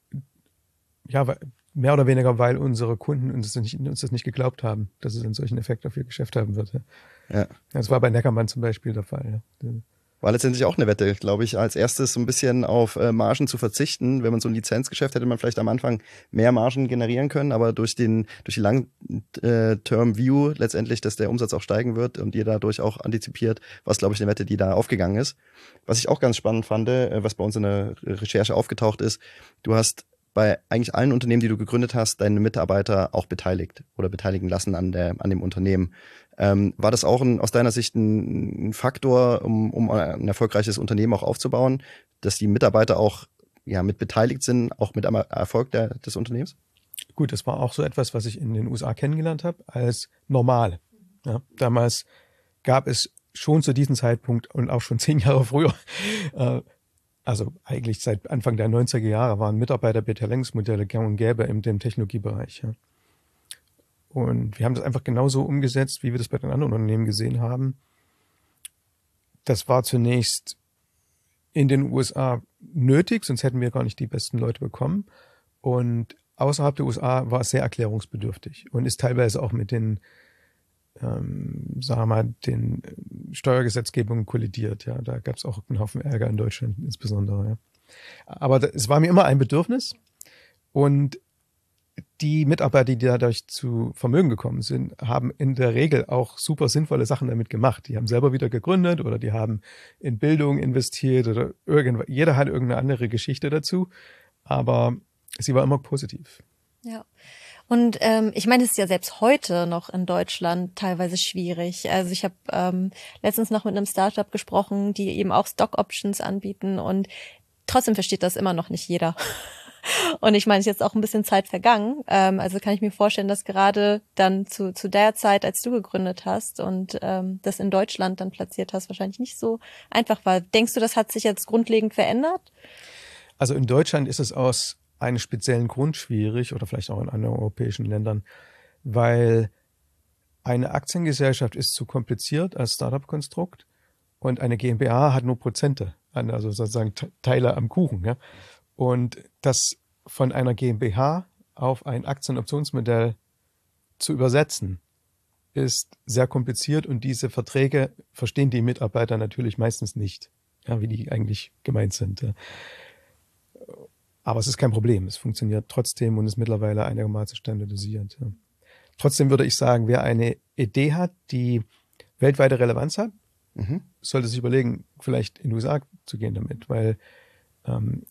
ja, mehr oder weniger, weil unsere Kunden uns das nicht, uns das nicht geglaubt haben, dass es einen solchen Effekt auf ihr Geschäft haben wird. Ja. Ja. Das war bei Neckermann zum Beispiel der Fall. Ja. War letztendlich auch eine Wette, glaube ich, als erstes so ein bisschen auf äh, Margen zu verzichten. Wenn man so ein Lizenzgeschäft hätte man vielleicht am Anfang mehr Margen generieren können, aber durch den durch die Long-Term-View letztendlich, dass der Umsatz auch steigen wird und ihr dadurch auch antizipiert, war es, glaube ich, eine Wette, die da aufgegangen ist. Was ich auch ganz spannend fand, äh, was bei uns in der Recherche aufgetaucht ist, du hast bei eigentlich allen Unternehmen, die du gegründet hast, deine Mitarbeiter auch beteiligt oder beteiligen lassen an der an dem Unternehmen. Ähm, war das auch ein, aus deiner Sicht ein, ein Faktor, um, um ein erfolgreiches Unternehmen auch aufzubauen, dass die Mitarbeiter auch ja mit beteiligt sind, auch mit am Erfolg der, des Unternehmens? Gut, das war auch so etwas, was ich in den U S A kennengelernt habe, als normal. Ja, damals gab es schon zu diesem Zeitpunkt und auch schon zehn Jahre früher, äh, also eigentlich seit Anfang der neunziger Jahre, waren Mitarbeiterbeteiligungsmodelle gang und gäbe in dem Technologiebereich. Ja. Und wir haben das einfach genauso umgesetzt, wie wir das bei den anderen Unternehmen gesehen haben. Das war zunächst in den U S A nötig, sonst hätten wir gar nicht die besten Leute bekommen. Und außerhalb der U S A war es sehr erklärungsbedürftig und ist teilweise auch mit den, ähm, sagen wir mal, den Steuergesetzgebungen kollidiert. Ja, da gab es auch einen Haufen Ärger in Deutschland insbesondere. Ja. Aber da, es war mir immer ein Bedürfnis, und die Mitarbeiter, die dadurch zu Vermögen gekommen sind, haben in der Regel auch super sinnvolle Sachen damit gemacht. Die haben selber wieder gegründet oder die haben in Bildung investiert oder irgendwas. Jeder hat irgendeine andere Geschichte dazu, aber sie war immer positiv. Ja. Und ähm, ich meine, es ist ja selbst heute noch in Deutschland teilweise schwierig. Also ich habe ähm, letztens noch mit einem Startup gesprochen, die eben auch Stock Options anbieten, und trotzdem versteht das immer noch nicht jeder. Und ich meine, es ist jetzt auch ein bisschen Zeit vergangen. Ähm, also kann ich mir vorstellen, dass gerade dann zu zu der Zeit, als du gegründet hast und ähm, das in Deutschland dann platziert hast, wahrscheinlich nicht so einfach war. Denkst du, das hat sich jetzt grundlegend verändert? Also in Deutschland ist es aus einem speziellen Grund schwierig, oder vielleicht auch in anderen europäischen Ländern, weil eine Aktiengesellschaft ist zu kompliziert als Startup-Konstrukt und eine GmbH hat nur Prozente, also sozusagen Teile am Kuchen. Ja? Und das von einer GmbH auf ein Aktienoptionsmodell zu übersetzen, ist sehr kompliziert, und diese Verträge verstehen die Mitarbeiter natürlich meistens nicht, ja, wie die eigentlich gemeint sind. Aber es ist kein Problem. Es funktioniert trotzdem und ist mittlerweile einigermaßen standardisiert. Ja. Trotzdem würde ich sagen, wer eine Idee hat, die weltweite Relevanz hat, mhm. sollte sich überlegen, vielleicht in die U S A zu gehen damit, weil ähm,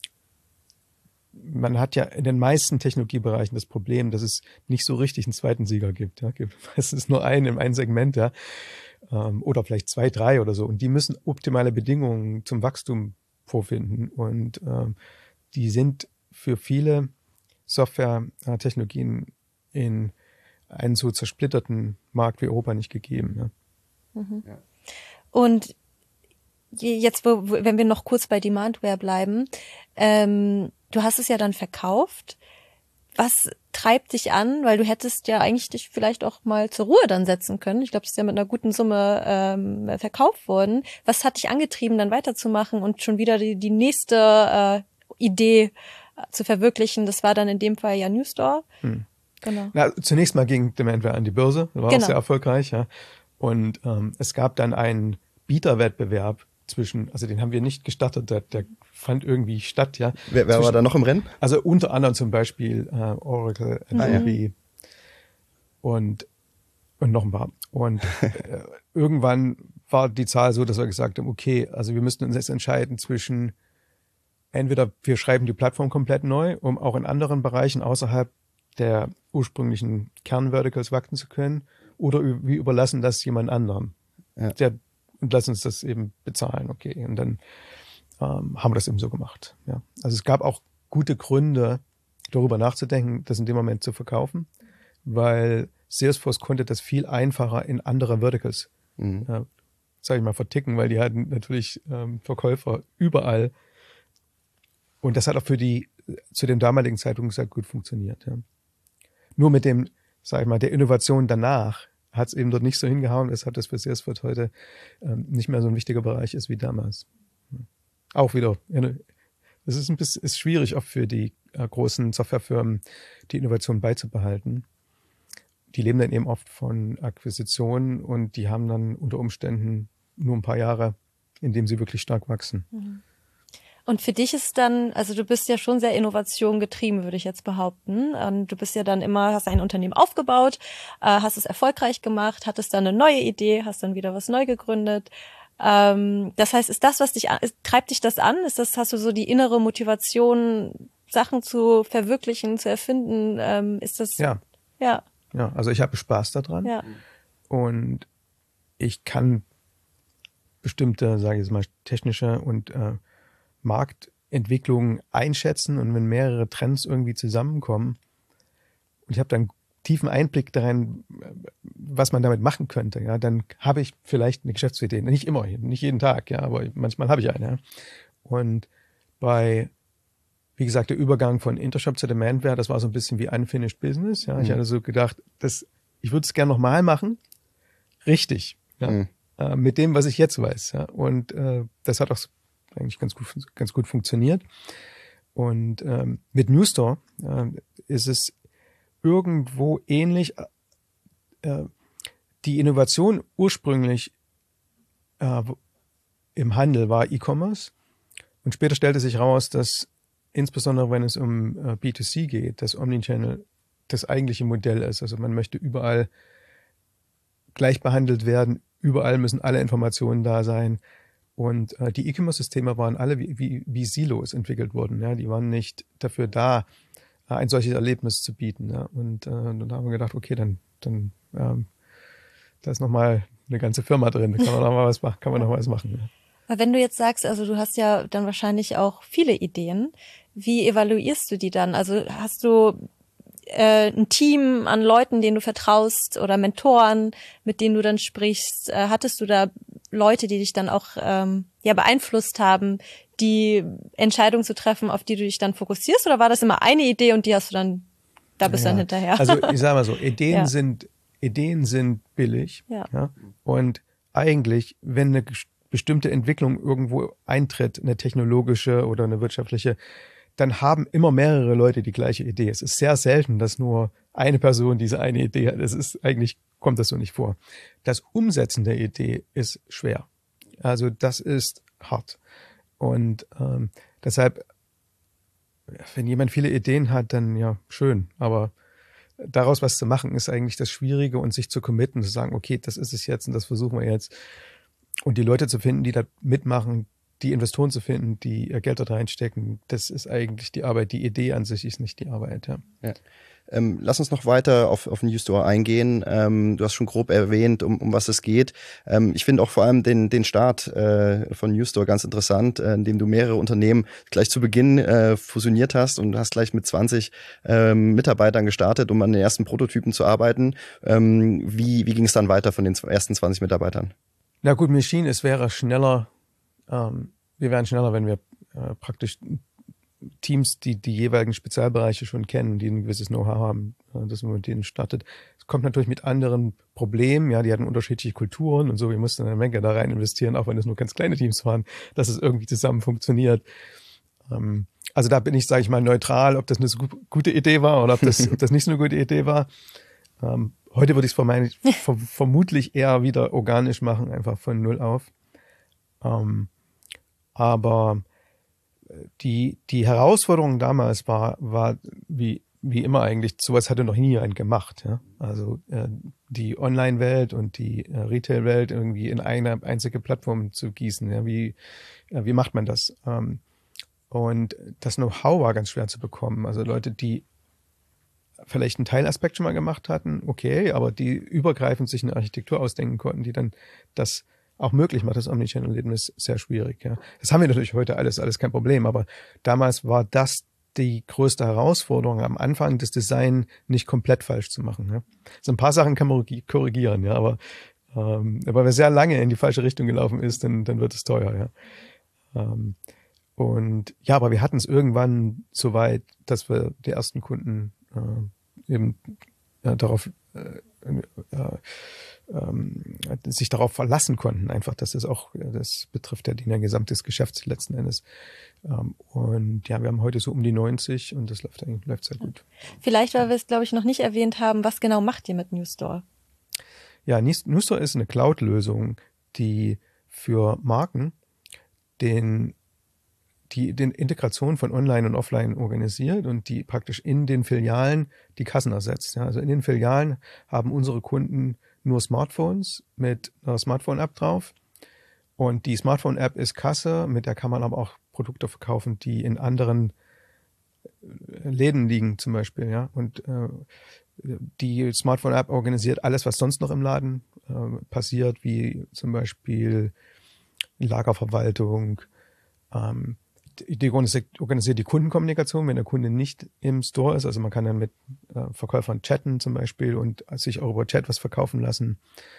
man hat ja in den meisten Technologiebereichen das Problem, dass es nicht so richtig einen zweiten Sieger gibt. Ja. Es ist nur einen im einen Segment, ja, ähm, oder vielleicht zwei, drei oder so. Und die müssen optimale Bedingungen zum Wachstum vorfinden. Und ähm, die sind für viele Software-Technologien in einen so zersplitterten Markt wie Europa nicht gegeben. Ja. Mhm. Ja. Und jetzt, wo, wenn wir noch kurz bei Demandware bleiben, ähm, du hast es ja dann verkauft. Was treibt dich an? Weil du hättest ja eigentlich dich vielleicht auch mal zur Ruhe dann setzen können. Ich glaube, das ist ja mit einer guten Summe ähm, verkauft worden. Was hat dich angetrieben, dann weiterzumachen und schon wieder die, die nächste äh, Idee äh, zu verwirklichen? Das war dann in dem Fall ja Newstore. Hm. Genau. Na, zunächst mal ging Demandware an die Börse. Das war genau. auch sehr erfolgreich. Ja. Und ähm, es gab dann einen Bieterwettbewerb zwischen, also den haben wir nicht gestartet, der, der fand irgendwie statt, ja. Wer, wer zwischen, war da noch im Rennen? Also unter anderem zum Beispiel äh, Oracle, ah, Adobe ja. und, und noch ein paar. Und äh, irgendwann war die Zahl so, dass wir gesagt haben, okay, also wir müssten uns jetzt entscheiden zwischen entweder wir schreiben die Plattform komplett neu, um auch in anderen Bereichen außerhalb der ursprünglichen Kernverticals wachsen zu können, oder wir überlassen das jemand anderem. Ja. Der und lass uns das eben bezahlen, okay. Und dann ähm, haben wir das eben so gemacht. Ja. Also es gab auch gute Gründe, darüber nachzudenken, das in dem Moment zu verkaufen, weil Salesforce konnte das viel einfacher in andere Verticals, mhm. äh, sag ich mal, verticken, weil die hatten natürlich ähm, Verkäufer überall. Und das hat auch für die zu dem damaligen Zeitpunkt sehr gut funktioniert. Ja. Nur mit dem, sag ich mal, der Innovation danach hat es eben dort nicht so hingehauen, weshalb das für Salesforce heute ähm, nicht mehr so ein wichtiger Bereich ist wie damals. Auch wieder, es ist ein bisschen ist schwierig, auch für die äh, großen Softwarefirmen die Innovation beizubehalten. Die leben dann eben oft von Akquisitionen und die haben dann unter Umständen nur ein paar Jahre, in denen sie wirklich stark wachsen. Mhm. Und für dich ist dann, also du bist ja schon sehr Innovation getrieben, würde ich jetzt behaupten. Und du bist ja dann immer, hast ein Unternehmen aufgebaut, äh, hast es erfolgreich gemacht, hattest dann eine neue Idee, hast dann wieder was neu gegründet. Ähm, das heißt, ist das, was dich, ist, treibt dich das an? Ist das, hast du so die innere Motivation, Sachen zu verwirklichen, zu erfinden? Ähm, ist das? Ja. Ja. Ja, also ich habe Spaß daran. Ja. Und ich kann bestimmte, sage ich jetzt mal, technische und äh, Marktentwicklung einschätzen, und wenn mehrere Trends irgendwie zusammenkommen und ich habe dann tiefen Einblick darin, was man damit machen könnte, ja, dann habe ich vielleicht eine Geschäftsidee. Nicht immer, nicht jeden Tag, ja, aber manchmal habe ich eine. Ja. Und bei, wie gesagt, der Übergang von Intershop zu Demandware, das war so ein bisschen wie Unfinished Business. Ja. Mhm. Ich hatte so gedacht, das, ich würde es gerne nochmal machen, richtig, ja, mhm. äh, mit dem, was ich jetzt weiß. Ja. Und äh, das hat auch eigentlich ganz gut, ganz gut funktioniert. Und ähm, mit Newstore äh, ist es irgendwo ähnlich. Äh, die Innovation ursprünglich äh, im Handel war E-Commerce, und später stellte sich heraus, dass insbesondere wenn es um äh, B zwei C geht, das Omnichannel das eigentliche Modell ist. Also man möchte überall gleich behandelt werden, überall müssen alle Informationen da sein. Und äh, die E-Commerce-Systeme waren alle wie, wie, wie Silos entwickelt worden. Ja? Die waren nicht dafür da, äh, ein solches Erlebnis zu bieten. Ja? Und äh, dann haben wir gedacht, okay, dann, dann ähm, da ist nochmal eine ganze Firma drin. Da kann man noch mal was machen. Kann man noch mal was machen. Ja? Aber wenn du jetzt sagst, also du hast ja dann wahrscheinlich auch viele Ideen, wie evaluierst du die dann? Also hast du äh, ein Team an Leuten, denen du vertraust, oder Mentoren, mit denen du dann sprichst? Äh, hattest du da Leute, die dich dann auch ähm, ja beeinflusst haben, die Entscheidungen zu treffen, auf die du dich dann fokussierst? Oder war das immer eine Idee und die hast du dann, da bist du ja. dann hinterher? Also ich sage mal so, Ideen ja. sind Ideen sind billig. Ja. Ja? Und eigentlich, wenn eine bestimmte Entwicklung irgendwo eintritt, eine technologische oder eine wirtschaftliche, dann haben immer mehrere Leute die gleiche Idee. Es ist sehr selten, dass nur eine Person diese eine Idee hat. Es ist eigentlich, kommt das so nicht vor. Das Umsetzen der Idee ist schwer. Also das ist hart. Und ähm, deshalb wenn jemand viele Ideen hat, dann ja, schön. Aber daraus was zu machen, ist eigentlich das Schwierige und sich zu committen, zu sagen, okay, das ist es jetzt und das versuchen wir jetzt. Und die Leute zu finden, die da mitmachen, die Investoren zu finden, die ihr Geld dort reinstecken, das ist eigentlich die Arbeit. Die Idee an sich ist nicht die Arbeit. Ja. Ja. Ähm, lass uns noch weiter auf, auf Newstore eingehen. Ähm, du hast schon grob erwähnt, um, um was es geht. Ähm, ich finde auch vor allem den, den Start äh, von Newstore ganz interessant, äh, indem du mehrere Unternehmen gleich zu Beginn äh, fusioniert hast und hast gleich mit zwanzig ähm, Mitarbeitern gestartet, um an den ersten Prototypen zu arbeiten. Ähm, wie wie ging es dann weiter von den ersten zwanzig Mitarbeitern? Na gut, Machine, es wäre schneller, ähm, wir wären schneller, wenn wir äh, praktisch Teams, die die jeweiligen Spezialbereiche schon kennen, die ein gewisses Know-how haben, dass man mit denen startet. Es kommt natürlich mit anderen Problemen, ja, die hatten unterschiedliche Kulturen und so, wir mussten eine Menge da rein investieren, auch wenn es nur ganz kleine Teams waren, dass es irgendwie zusammen funktioniert. Ähm, also da bin ich, sage ich mal, neutral, ob das eine so gute Idee war oder ob das, ob das nicht so eine gute Idee war. Ähm, heute würde ich es vermutlich eher wieder organisch machen, einfach von null auf. Ähm, aber Die, die Herausforderung damals war, war wie, wie immer eigentlich, sowas hatte noch nie ein gemacht. Ja? Also äh, die Online-Welt und die äh, Retail-Welt irgendwie in eine einzige Plattform zu gießen. Ja? Wie, äh, wie macht man das? Ähm, und das Know-how war ganz schwer zu bekommen. Also Leute, die vielleicht einen Teilaspekt schon mal gemacht hatten, okay, aber die übergreifend sich eine Architektur ausdenken konnten, die dann das auch möglich macht, das Omnichannel-Erlebnis sehr schwierig. Ja. Das haben wir natürlich heute alles, alles kein Problem, aber damals war das die größte Herausforderung, am Anfang das Design nicht komplett falsch zu machen. Ja. So ein paar Sachen kann man korrigieren, ja, aber ähm, aber wer sehr lange in die falsche Richtung gelaufen ist, dann, dann wird es teuer. Ja. Ähm, und ja, aber wir hatten es irgendwann so weit, dass wir die ersten Kunden äh, eben äh, darauf äh, äh, ähm, sich darauf verlassen konnten, einfach, dass das auch, das betrifft ja den gesamtes Geschäft letzten Endes. Ähm, und ja, wir haben heute so um die neunzig und das läuft eigentlich läuft sehr gut. Vielleicht, weil wir es, glaube ich, noch nicht erwähnt haben, was genau macht ihr mit Newstore? Ja, Newstore ist eine Cloud-Lösung, die für Marken den die den Integration von Online und Offline organisiert und die praktisch in den Filialen die Kassen ersetzt. Ja, also in den Filialen haben unsere Kunden nur Smartphones mit einer Smartphone-App drauf und die Smartphone-App ist Kasse, mit der kann man aber auch Produkte verkaufen, die in anderen Läden liegen zum Beispiel. Ja, und äh, die Smartphone-App organisiert alles, was sonst noch im Laden äh, passiert, wie zum Beispiel Lagerverwaltung, ähm, die organisiert die Kundenkommunikation, wenn der Kunde nicht im Store ist. Also man kann dann mit äh, Verkäufern chatten zum Beispiel und sich auch über Chat was verkaufen lassen.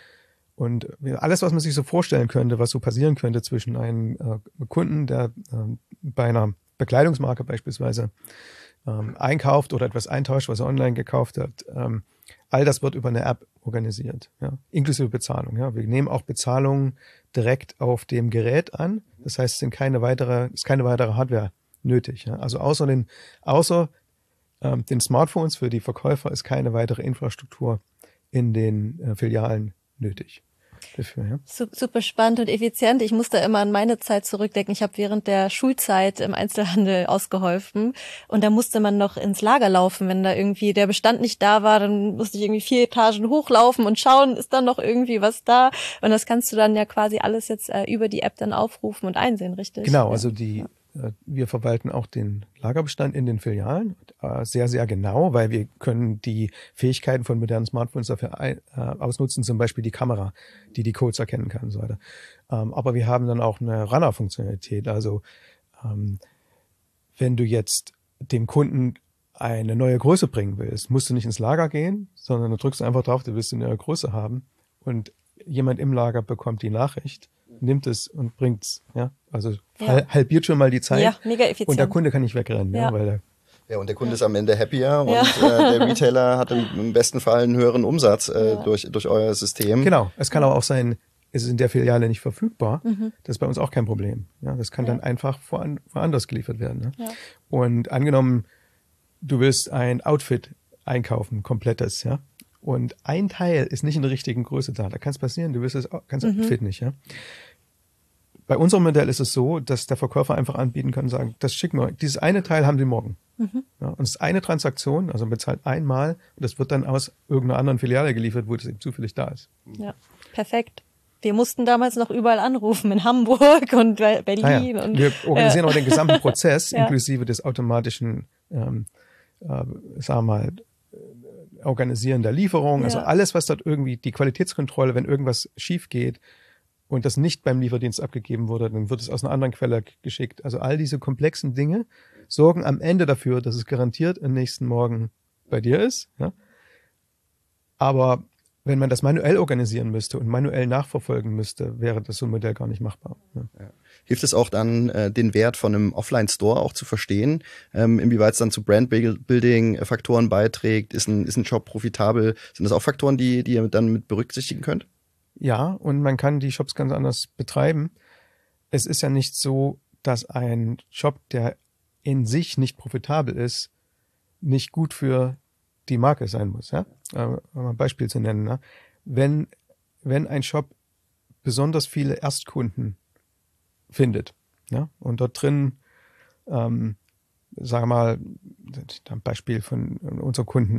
Und alles, was man sich so vorstellen könnte, was so passieren könnte zwischen einem äh, Kunden, der äh, bei einer Bekleidungsmarke beispielsweise ähm, einkauft oder etwas eintauscht, was er online gekauft hat, ähm, all das wird über eine App organisiert, ja, inklusive Bezahlung. Ja. Wir nehmen auch Bezahlungen direkt auf dem Gerät an. Das heißt, es sind keine weitere, ist keine weitere Hardware nötig. Ja. Also außer den, außer ähm, den Smartphones für die Verkäufer ist keine weitere Infrastruktur in den äh, Filialen nötig. Dafür, ja. Super spannend und effizient. Ich musste immer an meine Zeit zurückdenken. Ich habe während der Schulzeit im Einzelhandel ausgeholfen und da musste man noch ins Lager laufen, wenn da irgendwie der Bestand nicht da war, dann musste ich irgendwie vier Etagen hochlaufen und schauen, ist dann noch irgendwie was da? Und das kannst du dann ja quasi alles jetzt äh, über die App dann aufrufen und einsehen, richtig? Genau, also die wir verwalten auch den Lagerbestand in den Filialen sehr, sehr genau, weil wir können die Fähigkeiten von modernen Smartphones dafür ein, äh, ausnutzen, zum Beispiel die Kamera, die die Codes erkennen kann und so weiter. Ähm, aber wir haben dann auch eine Runner-Funktionalität. Also ähm, wenn du jetzt dem Kunden eine neue Größe bringen willst, musst du nicht ins Lager gehen, sondern du drückst einfach drauf, du willst eine neue Größe haben und jemand im Lager bekommt die Nachricht, nimmt es und bringt's, ja. Also ja. halbiert schon mal die Zeit. Ja, mega effizient. Und der Kunde kann nicht wegrennen, ja, ja weil der Ja, und der Kunde ist am Ende happier ja. und äh, der Retailer hat im, im besten Fall einen höheren Umsatz äh, ja. durch, durch euer System. Genau. Es kann aber auch sein, es ist in der Filiale nicht verfügbar. Mhm. Das ist bei uns auch kein Problem. Ja, das kann ja. dann einfach voran, woanders geliefert werden. Ne? Ja. Und angenommen, du willst ein Outfit einkaufen, komplettes, ja. Und ein Teil ist nicht in der richtigen Größe da. Da kann es passieren, du willst das, kannst das mhm. Outfit nicht, ja. bei unserem Modell ist es so, dass der Verkäufer einfach anbieten kann und sagen, das schicken wir, dieses eine Teil haben Sie morgen. Mhm. Ja, und es ist eine Transaktion, also man bezahlt einmal und das wird dann aus irgendeiner anderen Filiale geliefert, wo das eben zufällig da ist. Ja, perfekt. Wir mussten damals noch überall anrufen, in Hamburg und Berlin. Ah ja. Und, wir organisieren äh, auch den gesamten Prozess, ja. inklusive des automatischen, ähm, äh, sagen wir mal, Organisieren der Lieferung, ja. Also alles, was dort irgendwie, die Qualitätskontrolle, wenn irgendwas schief geht und das nicht beim Lieferdienst abgegeben wurde, dann wird es aus einer anderen Quelle geschickt. Also all diese komplexen Dinge sorgen am Ende dafür, dass es garantiert am nächsten Morgen bei dir ist. Ja? Aber wenn man das manuell organisieren müsste und manuell nachverfolgen müsste, wäre das so ein Modell gar nicht machbar. Ja. Ja. Hilft es auch dann, äh, den Wert von einem Offline-Store auch zu verstehen, ähm, inwieweit es dann zu Brand-Building-Faktoren beiträgt? Ist ein, ist ein Shop profitabel? Sind das auch Faktoren, die, die ihr dann mit berücksichtigen könnt? Ja, und man kann die Shops ganz anders betreiben. Es ist ja nicht so, dass ein Shop, der in sich nicht profitabel ist, nicht gut für die Marke sein muss. Ja? Um mal ein Beispiel zu nennen. Ne? Wenn, wenn ein Shop besonders viele Erstkunden findet, ja, und dort drin, ähm, sagen wir mal, ein Beispiel von unseren Kunden,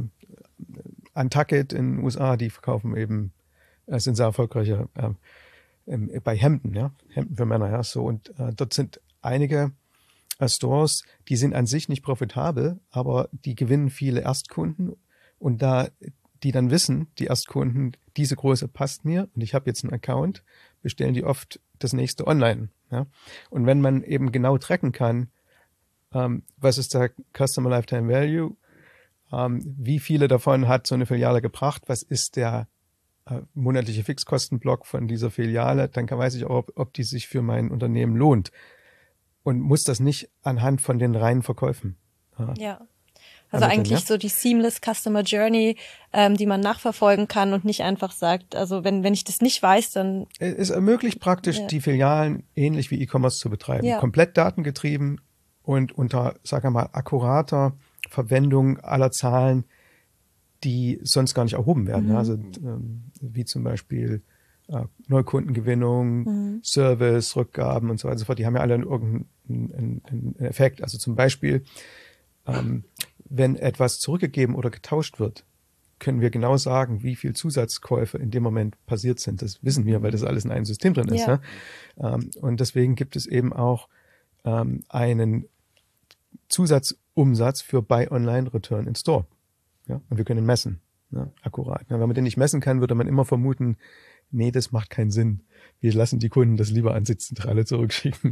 äh, Untuckit in den U S A, die verkaufen eben, äh, sind sehr erfolgreiche äh, bei Hemden, ja, Hemden für Männer, ja, so, und äh, dort sind einige äh, Stores, die sind an sich nicht profitabel, aber die gewinnen viele Erstkunden und da die dann wissen, die Erstkunden, diese Größe passt mir und ich habe jetzt einen Account, bestellen die oft das nächste online. Ja? Und wenn man eben genau tracken kann, ähm, was ist der Customer Lifetime Value, ähm, wie viele davon hat so eine Filiale gebracht, was ist der äh, monatliche Fixkostenblock von dieser Filiale, dann kann, weiß ich auch, ob, ob die sich für mein Unternehmen lohnt und muss das nicht anhand von den reinen Verkäufen. Äh, ja. Also eigentlich ja? so die Seamless Customer Journey, ähm, die man nachverfolgen kann und nicht einfach sagt, also wenn wenn ich das nicht weiß, dann... Es ermöglicht praktisch, ja. die Filialen ähnlich wie E-Commerce zu betreiben. Ja. Komplett datengetrieben und unter, sagen wir mal, akkurater Verwendung aller Zahlen, die sonst gar nicht erhoben werden. Mhm. Also ähm, wie zum Beispiel äh, Neukundengewinnung, mhm. Service, Rückgaben und so weiter und so fort. Die haben ja alle irgendeinen einen, einen Effekt. Also zum Beispiel... Ähm, wenn etwas zurückgegeben oder getauscht wird, können wir genau sagen, wie viel Zusatzkäufe in dem Moment passiert sind. Das wissen wir, weil das alles in einem System drin ist. Ja. Ja? Und deswegen gibt es eben auch ähm, einen Zusatzumsatz für Buy Online Return in Store. Ja? Und wir können ihn messen, ja? Akkurat. Ja, wenn man den nicht messen kann, würde man immer vermuten, nee, das macht keinen Sinn. Wir lassen die Kunden das lieber an Sitzzentrale zurückschicken.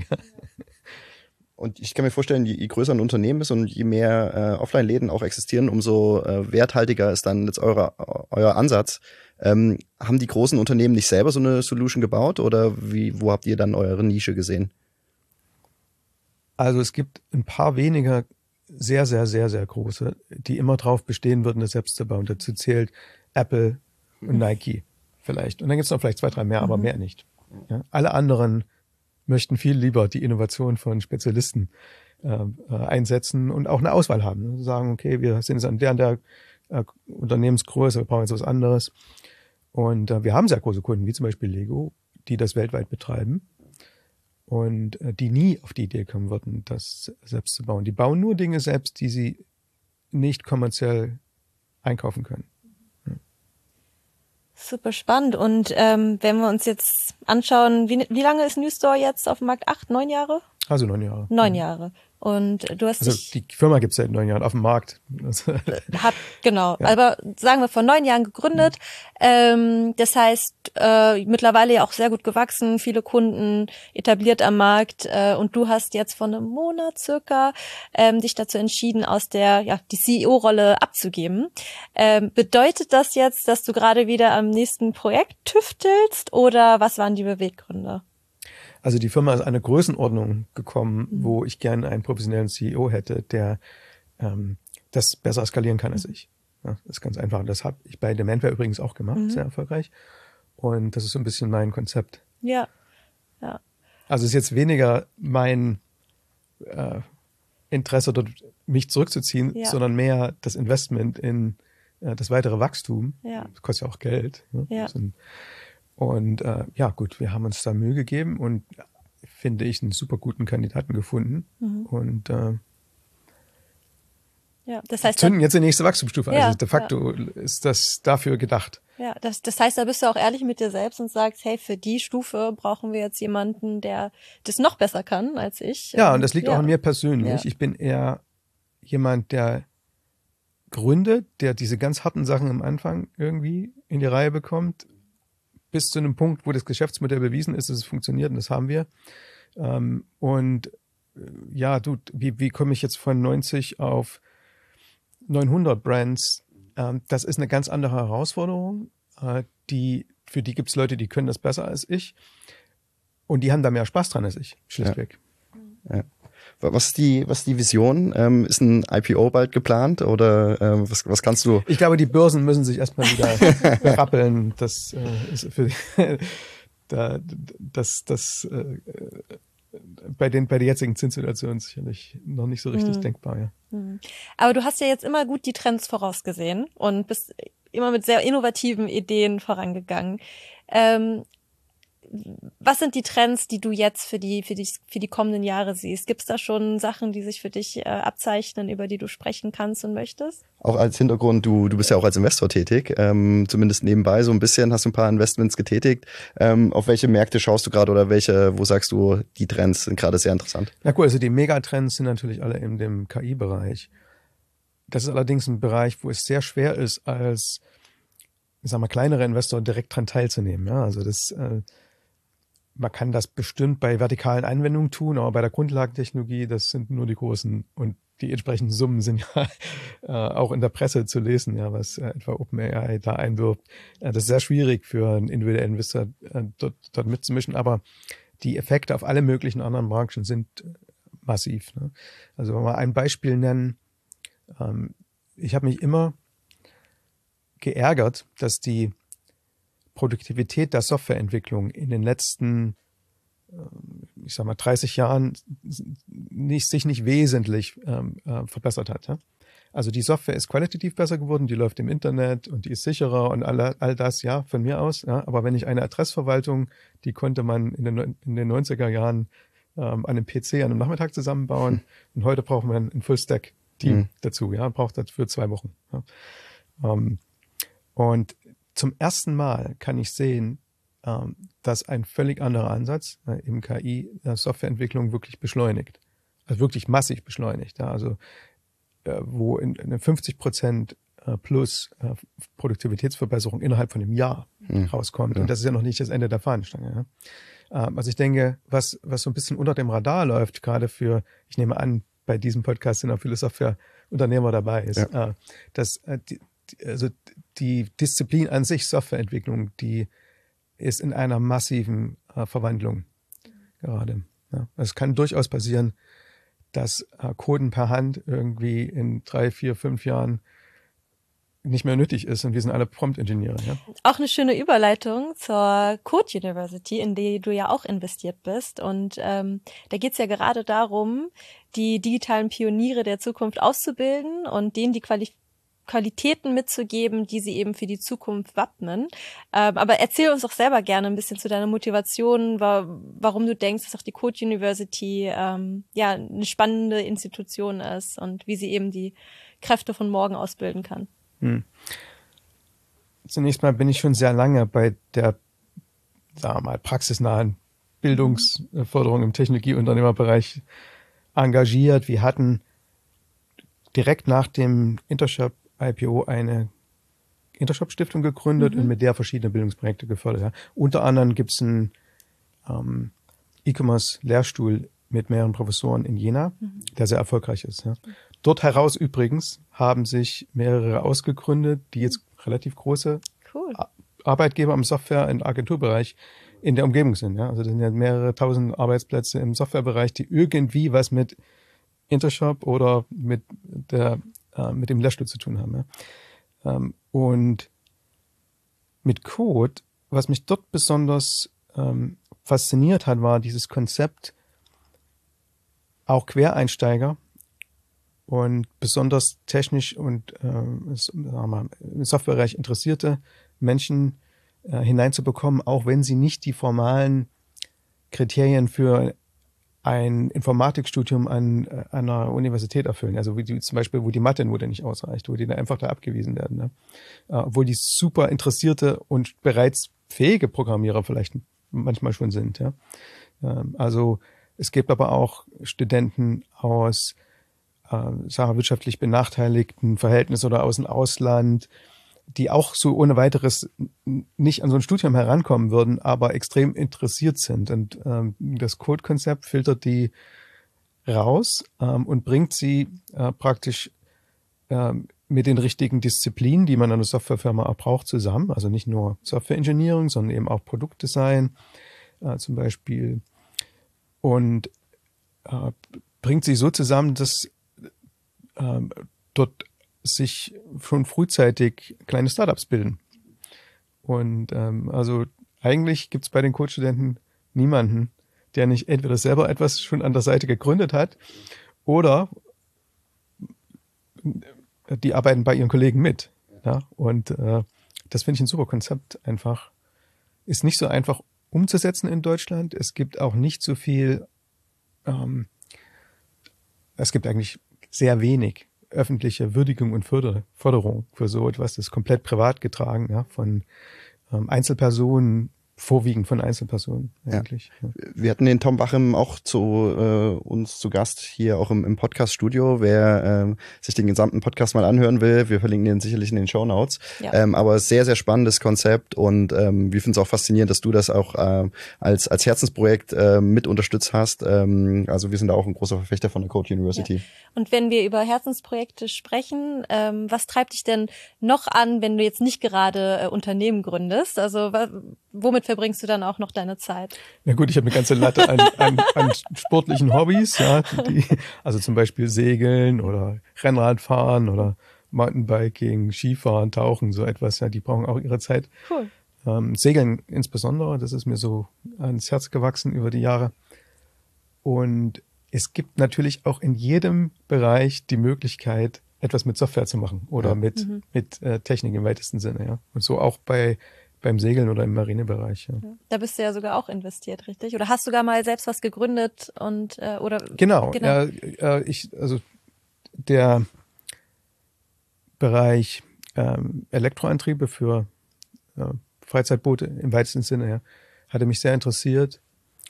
Und ich kann mir vorstellen, je, je größer ein Unternehmen ist und je mehr äh, Offline-Läden auch existieren, umso äh, werthaltiger ist dann jetzt eure, euer Ansatz. Ähm, haben die großen Unternehmen nicht selber so eine Solution gebaut oder wie, wo habt ihr dann eure Nische gesehen? Also es gibt ein paar weniger sehr, sehr, sehr, sehr große, die immer drauf bestehen würden, das selbst zu bauen. Dazu zählt Apple und Nike vielleicht. Und dann gibt es noch vielleicht zwei, drei mehr, aber mehr nicht. Ja? Alle anderen möchten viel lieber die Innovation von Spezialisten äh, einsetzen und auch eine Auswahl haben. Sagen, okay, wir sind jetzt an der und der äh, Unternehmensgröße, wir brauchen jetzt was anderes. Und äh, wir haben sehr große Kunden, wie zum Beispiel Lego, die das weltweit betreiben und äh, die nie auf die Idee kommen würden, das selbst zu bauen. Die bauen nur Dinge selbst, die sie nicht kommerziell einkaufen können. Super spannend. Und ähm, wenn wir uns jetzt anschauen, wie, wie lange ist New Store jetzt auf dem Markt? Acht, neun Jahre? Also neun Jahre. Neun Jahre. Und du hast also dich... die Firma gibt es seit neun Jahren auf dem Markt. Hat, genau. Ja. Aber sagen wir vor neun Jahren gegründet. Mhm. Ähm, das heißt, äh, mittlerweile ja auch sehr gut gewachsen, viele Kunden etabliert am Markt. Äh, und du hast jetzt vor einem Monat circa ähm, dich dazu entschieden, aus der, ja, die C E O-Rolle abzugeben. Ähm, bedeutet das jetzt, dass du gerade wieder am nächsten Projekt tüftelst oder was waren die Beweggründe? Also die Firma ist eine Größenordnung gekommen, mhm. wo ich gerne einen professionellen C E O hätte, der ähm, das besser skalieren kann als ich. Ja, das ist ganz einfach. Das habe ich bei Demandware übrigens auch gemacht, mhm. sehr erfolgreich. Und das ist so ein bisschen mein Konzept. Ja, ja. Also es ist jetzt weniger mein äh, Interesse, dort mich zurückzuziehen, ja. sondern mehr das Investment in äh, das weitere Wachstum. Ja. Das kostet ja auch Geld. Ne? Ja. Das sind, Und äh, ja, gut, wir haben uns da Mühe gegeben und finde ich einen super guten Kandidaten gefunden. Mhm. Und äh, ja, das heißt, zünden jetzt die nächste Wachstumsstufe. Ja, also de facto ja. ist das dafür gedacht. Ja, das, das heißt, da bist du auch ehrlich mit dir selbst und sagst, hey, für die Stufe brauchen wir jetzt jemanden, der das noch besser kann als ich. Ja, und, und das liegt ja. auch an mir persönlich. Ja. Ich bin eher jemand, der gründet, der diese ganz harten Sachen am Anfang irgendwie in die Reihe bekommt, bis zu einem Punkt, wo das Geschäftsmodell bewiesen ist, dass es funktioniert, und das haben wir. Ähm, und äh, ja, du, wie, wie komme ich jetzt von neunzig auf neunhundert Brands? Ähm, das ist eine ganz andere Herausforderung. Äh, die, für die gibt es Leute, die können das besser als ich. Und die haben da mehr Spaß dran als ich, schlichtweg. Ja. Ja. Was ist die, was ist die Vision? Ähm, ist ein I P O bald geplant oder ähm, was, was kannst du? Ich glaube, die Börsen müssen sich erstmal wieder rappeln. Das äh, ist für die, da, das, das äh, bei den bei der jetzigen Zinssituation sicherlich noch nicht so richtig hm. denkbar. Ja. Hm. Aber du hast ja jetzt immer gut die Trends vorausgesehen und bist immer mit sehr innovativen Ideen vorangegangen. Ähm, Was sind die Trends, die du jetzt für die für die für die kommenden Jahre siehst? Gibt es da schon Sachen, die sich für dich äh, abzeichnen, über die du sprechen kannst und möchtest? Auch als Hintergrund, du du bist ja auch als Investor tätig, ähm, zumindest nebenbei so ein bisschen, hast du ein paar Investments getätigt. Ähm, auf welche Märkte schaust du gerade oder welche, wo sagst du, die Trends sind gerade sehr interessant? Na cool, also die Megatrends sind natürlich alle in dem K I-Bereich. Das ist allerdings ein Bereich, wo es sehr schwer ist, als, ich sag mal, kleinere Investor direkt dran teilzunehmen. Ja, also das äh, Man kann das bestimmt bei vertikalen Anwendungen tun, aber bei der Grundlagentechnologie, das sind nur die großen, und die entsprechenden Summen sind ja äh, auch in der Presse zu lesen, ja, was äh, etwa OpenAI da einwirft. Äh, das ist sehr schwierig für einen individuellen Investor äh, dort, dort mitzumischen, aber die Effekte auf alle möglichen anderen Branchen sind äh, massiv. Ne? Also wenn wir mal ein Beispiel nennen, ähm, ich habe mich immer geärgert, dass die Produktivität der Softwareentwicklung in den letzten, ich sag mal, dreißig Jahren nicht, sich nicht wesentlich ähm, äh, verbessert hat. Ja? Also die Software ist qualitativ besser geworden, die läuft im Internet und die ist sicherer und all, all das, ja, von mir aus. Ja? Aber wenn ich eine Adressverwaltung, die konnte man in den, in den neunziger Jahren ähm, an einem P C an einem Nachmittag zusammenbauen, hm. und heute braucht man ein Full-Stack-Team hm. dazu, ja, braucht das für zwei Wochen. Ja? Ähm, und zum ersten Mal kann ich sehen, ähm, dass ein völlig anderer Ansatz äh, im K I äh, Softwareentwicklung wirklich beschleunigt. Also wirklich massiv beschleunigt. Ja? Also äh, wo in, in fünfzig Prozent äh, plus äh, Produktivitätsverbesserung innerhalb von einem Jahr hm. rauskommt. Ja. Und das ist ja noch nicht das Ende der Fahnenstange. Ja? Ähm, also ich denke, was, was so ein bisschen unter dem Radar läuft, gerade für, ich nehme an, bei diesem Podcast sind auch viele Softwareunternehmer dabei, ist, ja. äh, dass äh, die, also die Disziplin an sich, Softwareentwicklung, die ist in einer massiven äh, Verwandlung gerade. Ja. Es kann durchaus passieren, dass äh, Coden per Hand irgendwie in drei, vier, fünf Jahren nicht mehr nötig ist und wir sind alle Prompt-Ingenieure. Ja? Auch eine schöne Überleitung zur Code University, in die du ja auch investiert bist. Und ähm, da geht's ja gerade darum, die digitalen Pioniere der Zukunft auszubilden und denen die Qualifikationen Qualitäten mitzugeben, die sie eben für die Zukunft wappnen. Ähm, aber erzähl uns doch selber gerne ein bisschen zu deiner Motivation, wa- warum du denkst, dass auch die Code University ähm, ja eine spannende Institution ist und wie sie eben die Kräfte von morgen ausbilden kann. Hm. Zunächst mal bin ich schon sehr lange bei der, sagen wir mal, praxisnahen Bildungsförderung im Technologieunternehmerbereich engagiert. Wir hatten direkt nach dem Intershop I P O eine Intershop-Stiftung gegründet mhm. und mit der verschiedene Bildungsprojekte gefördert. Ja. Unter anderem gibt es einen ähm, E-Commerce-Lehrstuhl mit mehreren Professoren in Jena, mhm. der sehr erfolgreich ist. Ja. Dort heraus übrigens haben sich mehrere ausgegründet, die jetzt relativ große cool. Arbeitgeber im Software- und Agenturbereich in der Umgebung sind. Ja. Also das sind ja mehrere tausend Arbeitsplätze im Softwarebereich, die irgendwie was mit Intershop oder mit der äh, mit dem Lehrstuhl zu tun haben. Ja. Ähm, und mit Code, was mich dort besonders ähm, fasziniert hat, war dieses Konzept, auch Quereinsteiger und besonders technisch und äh, sagen wir mal, im Softwarebereich interessierte Menschen äh, hineinzubekommen, auch wenn sie nicht die formalen Kriterien für ein Informatikstudium an äh, einer Universität erfüllen. Also wie die, zum Beispiel, wo die Mathe-Note nicht ausreicht, wo die dann einfach da abgewiesen werden. Ne? Äh, obwohl die super interessierte und bereits fähige Programmierer vielleicht manchmal schon sind. Ja? Ähm, also es gibt aber auch Studenten aus äh, sagen wir, wirtschaftlich benachteiligten Verhältnissen oder aus dem Ausland, die auch so ohne weiteres nicht an so ein Studium herankommen würden, aber extrem interessiert sind. Und ähm, das Code-Konzept filtert die raus ähm, und bringt sie äh, praktisch ähm, mit den richtigen Disziplinen, die man an einer Softwarefirma auch braucht, zusammen. Also nicht nur Software Engineering, sondern eben auch Produktdesign äh, zum Beispiel. Und äh, bringt sie so zusammen, dass äh, dort sich schon frühzeitig kleine Startups bilden. Und ähm, also eigentlich gibt es bei den Code-Studenten niemanden, der nicht entweder selber etwas schon an der Seite gegründet hat oder die arbeiten bei ihren Kollegen mit. Ja? Und äh, das finde ich ein super Konzept einfach. Ist nicht so einfach umzusetzen in Deutschland. Es gibt auch nicht so viel, ähm, es gibt eigentlich sehr wenig öffentliche Würdigung und Förder, Förderung für so etwas. Das ist komplett privat getragen, ja, von ähm, Einzelpersonen, vorwiegend von Einzelpersonen eigentlich. Ja. Ja. Wir hatten den Tom Bachem auch zu äh, uns zu Gast hier auch im, im Podcast-Studio. Wer äh, sich den gesamten Podcast mal anhören will, wir verlinken den sicherlich in den Shownotes. Ja. Ähm, aber sehr, sehr spannendes Konzept und ähm, wir finden es auch faszinierend, dass du das auch äh, als als Herzensprojekt äh, mit unterstützt hast. Ähm, also wir sind da auch ein großer Verfechter von der Code University. Ja. Und wenn wir über Herzensprojekte sprechen, ähm, was treibt dich denn noch an, wenn du jetzt nicht gerade äh, Unternehmen gründest? Also womit verbringst du dann auch noch deine Zeit? Na gut, ich habe eine ganze Latte an, an, an sportlichen Hobbys, ja, die, also zum Beispiel Segeln oder Rennradfahren oder Mountainbiking, Skifahren, Tauchen, so etwas, ja, die brauchen auch ihre Zeit. Cool. Ähm, Segeln insbesondere, das ist mir so ans Herz gewachsen über die Jahre. Und es gibt natürlich auch in jedem Bereich die Möglichkeit, etwas mit Software zu machen oder ja. mit, mhm. mit äh, Technik im weitesten Sinne, ja. Und so auch bei beim Segeln oder im Marinebereich. Ja. Da bist du ja sogar auch investiert, richtig? Oder hast sogar mal selbst was gegründet und äh, oder genau, genau. Äh, ich also der Bereich ähm, Elektroantriebe für äh, Freizeitboote im weitesten Sinne, ja, hatte mich sehr interessiert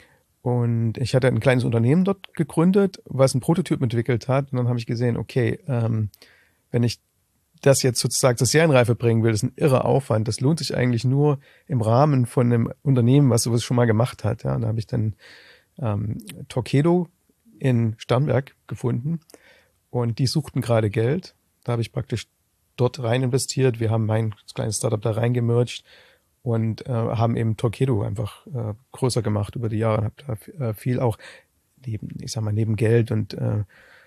und ich hatte ein kleines Unternehmen dort gegründet, was einen Prototyp entwickelt hat und dann habe ich gesehen, okay, ähm, wenn ich das jetzt sozusagen zur Serienreife bringen will, das ist ein irrer Aufwand. Das lohnt sich eigentlich nur im Rahmen von einem Unternehmen, was sowas schon mal gemacht hat. Ja, und da habe ich dann ähm, Torqeedo in Starnberg gefunden und die suchten gerade Geld. Da habe ich praktisch dort rein investiert. Wir haben mein kleines Startup da reingemerged und äh, haben eben Torqeedo einfach äh, größer gemacht über die Jahre. Habe da äh, viel auch neben, ich sag mal, neben Geld und äh,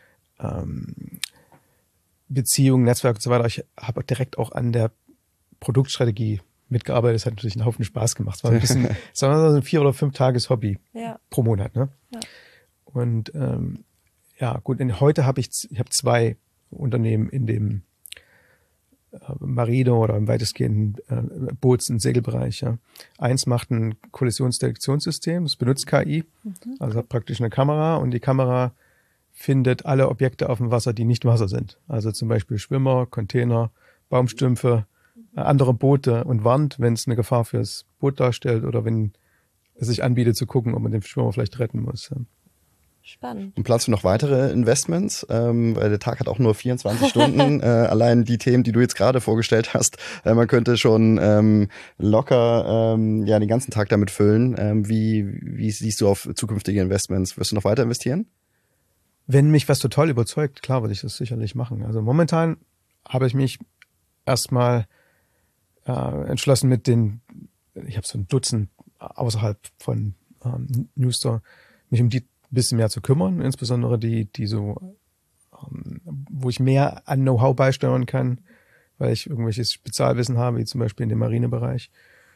ähm, Beziehungen, Netzwerk und so weiter. Ich habe direkt auch an der Produktstrategie mitgearbeitet. Das hat natürlich einen Haufen Spaß gemacht. Es war ein bisschen, es war so ein vier- oder fünf Tages Hobby ja. pro Monat. Ne? Ja. Und ähm, ja, gut, und heute habe ich, ich habe zwei Unternehmen in dem äh, Marine oder im weitestgehenden äh, Boots- und Segelbereich. Ja. Eins macht ein Kollisionsdetektionssystem, das benutzt K I, mhm. also hat praktisch eine Kamera und die Kamera findet alle Objekte auf dem Wasser, die nicht Wasser sind. Also zum Beispiel Schwimmer, Container, Baumstümpfe, andere Boote und warnt, wenn es eine Gefahr fürs Boot darstellt oder wenn es sich anbietet zu gucken, ob man den Schwimmer vielleicht retten muss. Spannend. Und planst du noch weitere Investments? Ähm, weil der Tag hat auch nur vierundzwanzig Stunden. Äh, allein die Themen, die du jetzt gerade vorgestellt hast, äh, man könnte schon ähm, locker ähm, ja den ganzen Tag damit füllen. Ähm, wie, wie siehst du auf zukünftige Investments? Wirst du noch weiter investieren? Wenn mich was total überzeugt, klar würde ich das sicherlich machen. Also momentan habe ich mich erstmal äh, entschlossen mit den, ich habe so ein Dutzend außerhalb von ähm, Newstore, mich um die ein bisschen mehr zu kümmern, insbesondere die, die so, ähm, wo ich mehr an Know-how beisteuern kann, weil ich irgendwelches Spezialwissen habe, wie zum Beispiel in dem Marinebereich.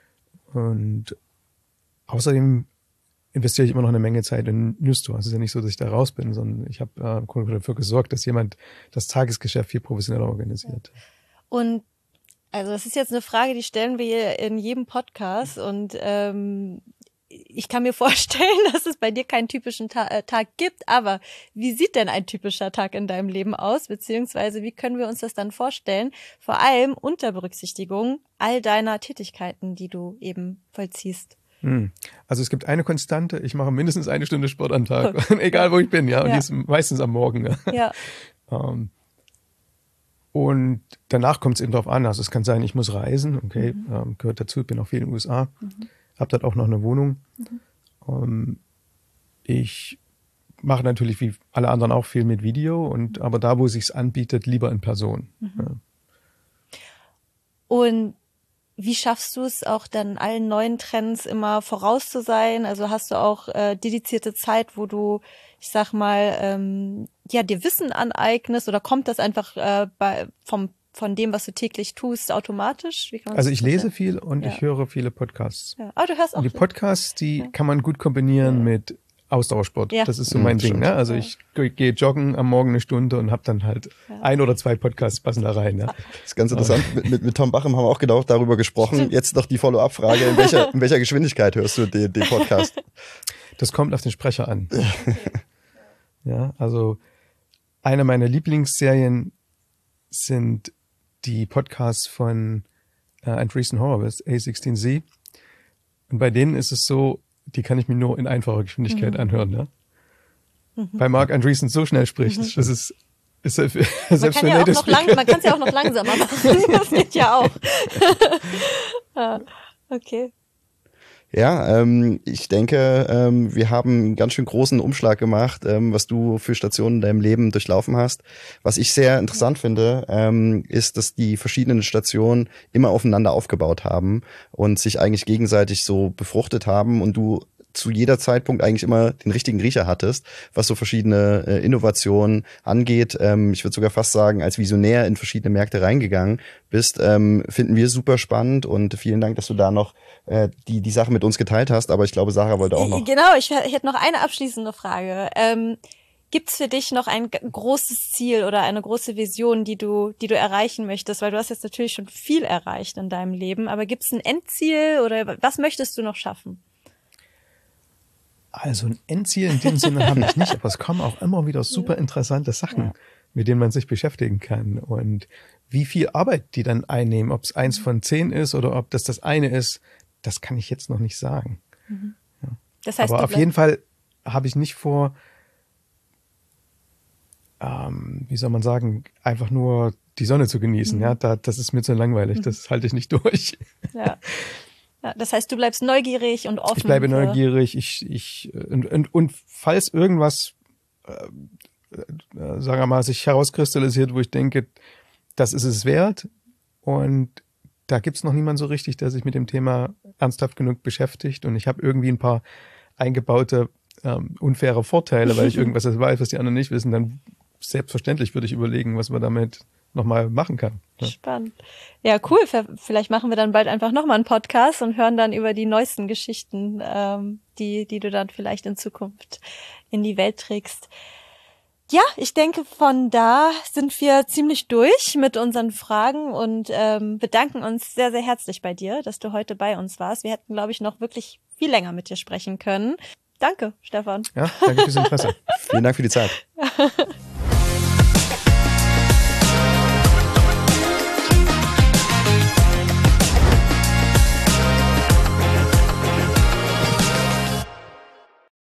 Und außerdem investiere ich immer noch eine Menge Zeit in Newstore. Es ist ja nicht so, dass ich da raus bin, sondern ich habe äh, dafür gesorgt, dass jemand das Tagesgeschäft viel professioneller organisiert. Und Also das ist jetzt eine Frage, die stellen wir in jedem Podcast und ähm, ich kann mir vorstellen, dass es bei dir keinen typischen Ta- äh, Tag gibt, aber wie sieht denn ein typischer Tag in deinem Leben aus, beziehungsweise wie können wir uns das dann vorstellen, vor allem unter Berücksichtigung all deiner Tätigkeiten, die du eben vollziehst? Hm. Also es gibt eine Konstante, ich mache mindestens eine Stunde Sport am Tag, egal wo ich bin, ja, und ja. Die ist meistens am Morgen. Ja. Ja. um, und danach kommt es eben drauf an, also es kann sein, ich muss reisen, okay, mhm. ähm, gehört dazu, ich bin auch viel in den U S A. Mhm. Hab dort auch noch eine Wohnung. Mhm. Um, ich mache natürlich wie alle anderen auch viel mit Video, und aber da, wo es sich anbietet, lieber in Person. Mhm. Ja. Und wie schaffst du es auch dann allen neuen Trends immer voraus zu sein? Also hast du auch äh, dedizierte Zeit, wo du, ich sag mal, ähm, ja, dir Wissen aneignest, oder kommt das einfach äh, bei, vom von dem, was du täglich tust, automatisch? Wie kann man also das ich lese sagen? viel und Ja. ich höre viele Podcasts. Ja. Aber du hörst auch. Und die Podcasts, die ja. kann man gut kombinieren ja. mit Ausdauersport. Ja. Das ist so mein Mhm, Ding. stimmt. Ne? Also ja. ich gehe joggen am Morgen eine Stunde und habe dann halt ja. ein oder zwei Podcasts passen da rein. Ja? Das ist ganz interessant. mit, mit, mit Tom Bachem haben wir auch genau darüber gesprochen. Stimmt. Jetzt noch die Follow-up-Frage. In welcher, in welcher Geschwindigkeit hörst du den, den Podcast? Das kommt auf den Sprecher an. Ja, also eine meiner Lieblingsserien sind die Podcasts von äh, Andreessen Horowitz, A sechzehn Z. Und bei denen ist es so, die kann ich mir nur in einfacher Geschwindigkeit Mhm. anhören. Ne? Mhm. Weil Mark Andreessen so schnell spricht, Mhm. das ist, ist selbst Man für kann ja auch Native noch lang, man kann es ja auch noch langsamer machen. Das geht ja auch. Ja, okay. Ja, ähm, ich denke, ähm, wir haben einen ganz schön großen Umschlag gemacht, ähm, was du für Stationen in deinem Leben durchlaufen hast. Was ich sehr interessant finde, ähm, ist, dass die verschiedenen Stationen immer aufeinander aufgebaut haben und sich eigentlich gegenseitig so befruchtet haben und du zu jeder Zeitpunkt eigentlich immer den richtigen Riecher hattest, was so verschiedene äh, Innovationen angeht. Ähm, ich würde sogar fast sagen, als Visionär in verschiedene Märkte reingegangen bist, ähm, finden wir super spannend, und vielen Dank, dass du da noch äh, die die Sache mit uns geteilt hast. Aber ich glaube, Sarah wollte auch noch... Genau, ich, ich hätte noch eine abschließende Frage. Ähm, Gibt es für dich noch ein g- großes Ziel oder eine große Vision, die du die du erreichen möchtest? Weil du hast jetzt natürlich schon viel erreicht in deinem Leben, aber gibt es ein Endziel oder was möchtest du noch schaffen? Also ein Endziel in dem Sinne habe ich nicht, aber es kommen auch immer wieder super interessante Sachen, ja. mit denen man sich beschäftigen kann. Und wie viel Arbeit die dann einnehmen, ob es eins von zehn ist oder ob das das eine ist, das kann ich jetzt noch nicht sagen. Mhm. Ja. Das heißt, aber auf jeden Fall habe ich nicht vor, ähm, wie soll man sagen, einfach nur die Sonne zu genießen. Mhm. Ja, da, das ist mir zu langweilig, mhm. das halte ich nicht durch. Ja. Ja, das heißt, du bleibst neugierig und offen. Ich bleibe neugierig. Ich, ich, und, und, und falls irgendwas, äh, äh, sagen wir mal, sich herauskristallisiert, wo ich denke, das ist es wert, und da gibt's noch niemand so richtig, der sich mit dem Thema ernsthaft genug beschäftigt, und ich habe irgendwie ein paar eingebaute ähm, unfaire Vorteile, weil ich irgendwas weiß, was die anderen nicht wissen, dann selbstverständlich würde ich überlegen, was man damit nochmal machen kann. Ja. Spannend. Ja, cool. Vielleicht machen wir dann bald einfach nochmal einen Podcast und hören dann über die neuesten Geschichten, ähm, die, die du dann vielleicht in Zukunft in die Welt trägst. Ja, ich denke, von da sind wir ziemlich durch mit unseren Fragen und ähm, bedanken uns sehr, sehr herzlich bei dir, dass du heute bei uns warst. Wir hätten, glaube ich, noch wirklich viel länger mit dir sprechen können. Danke, Stefan. Ja, danke fürs Interesse. Vielen Dank für die Zeit.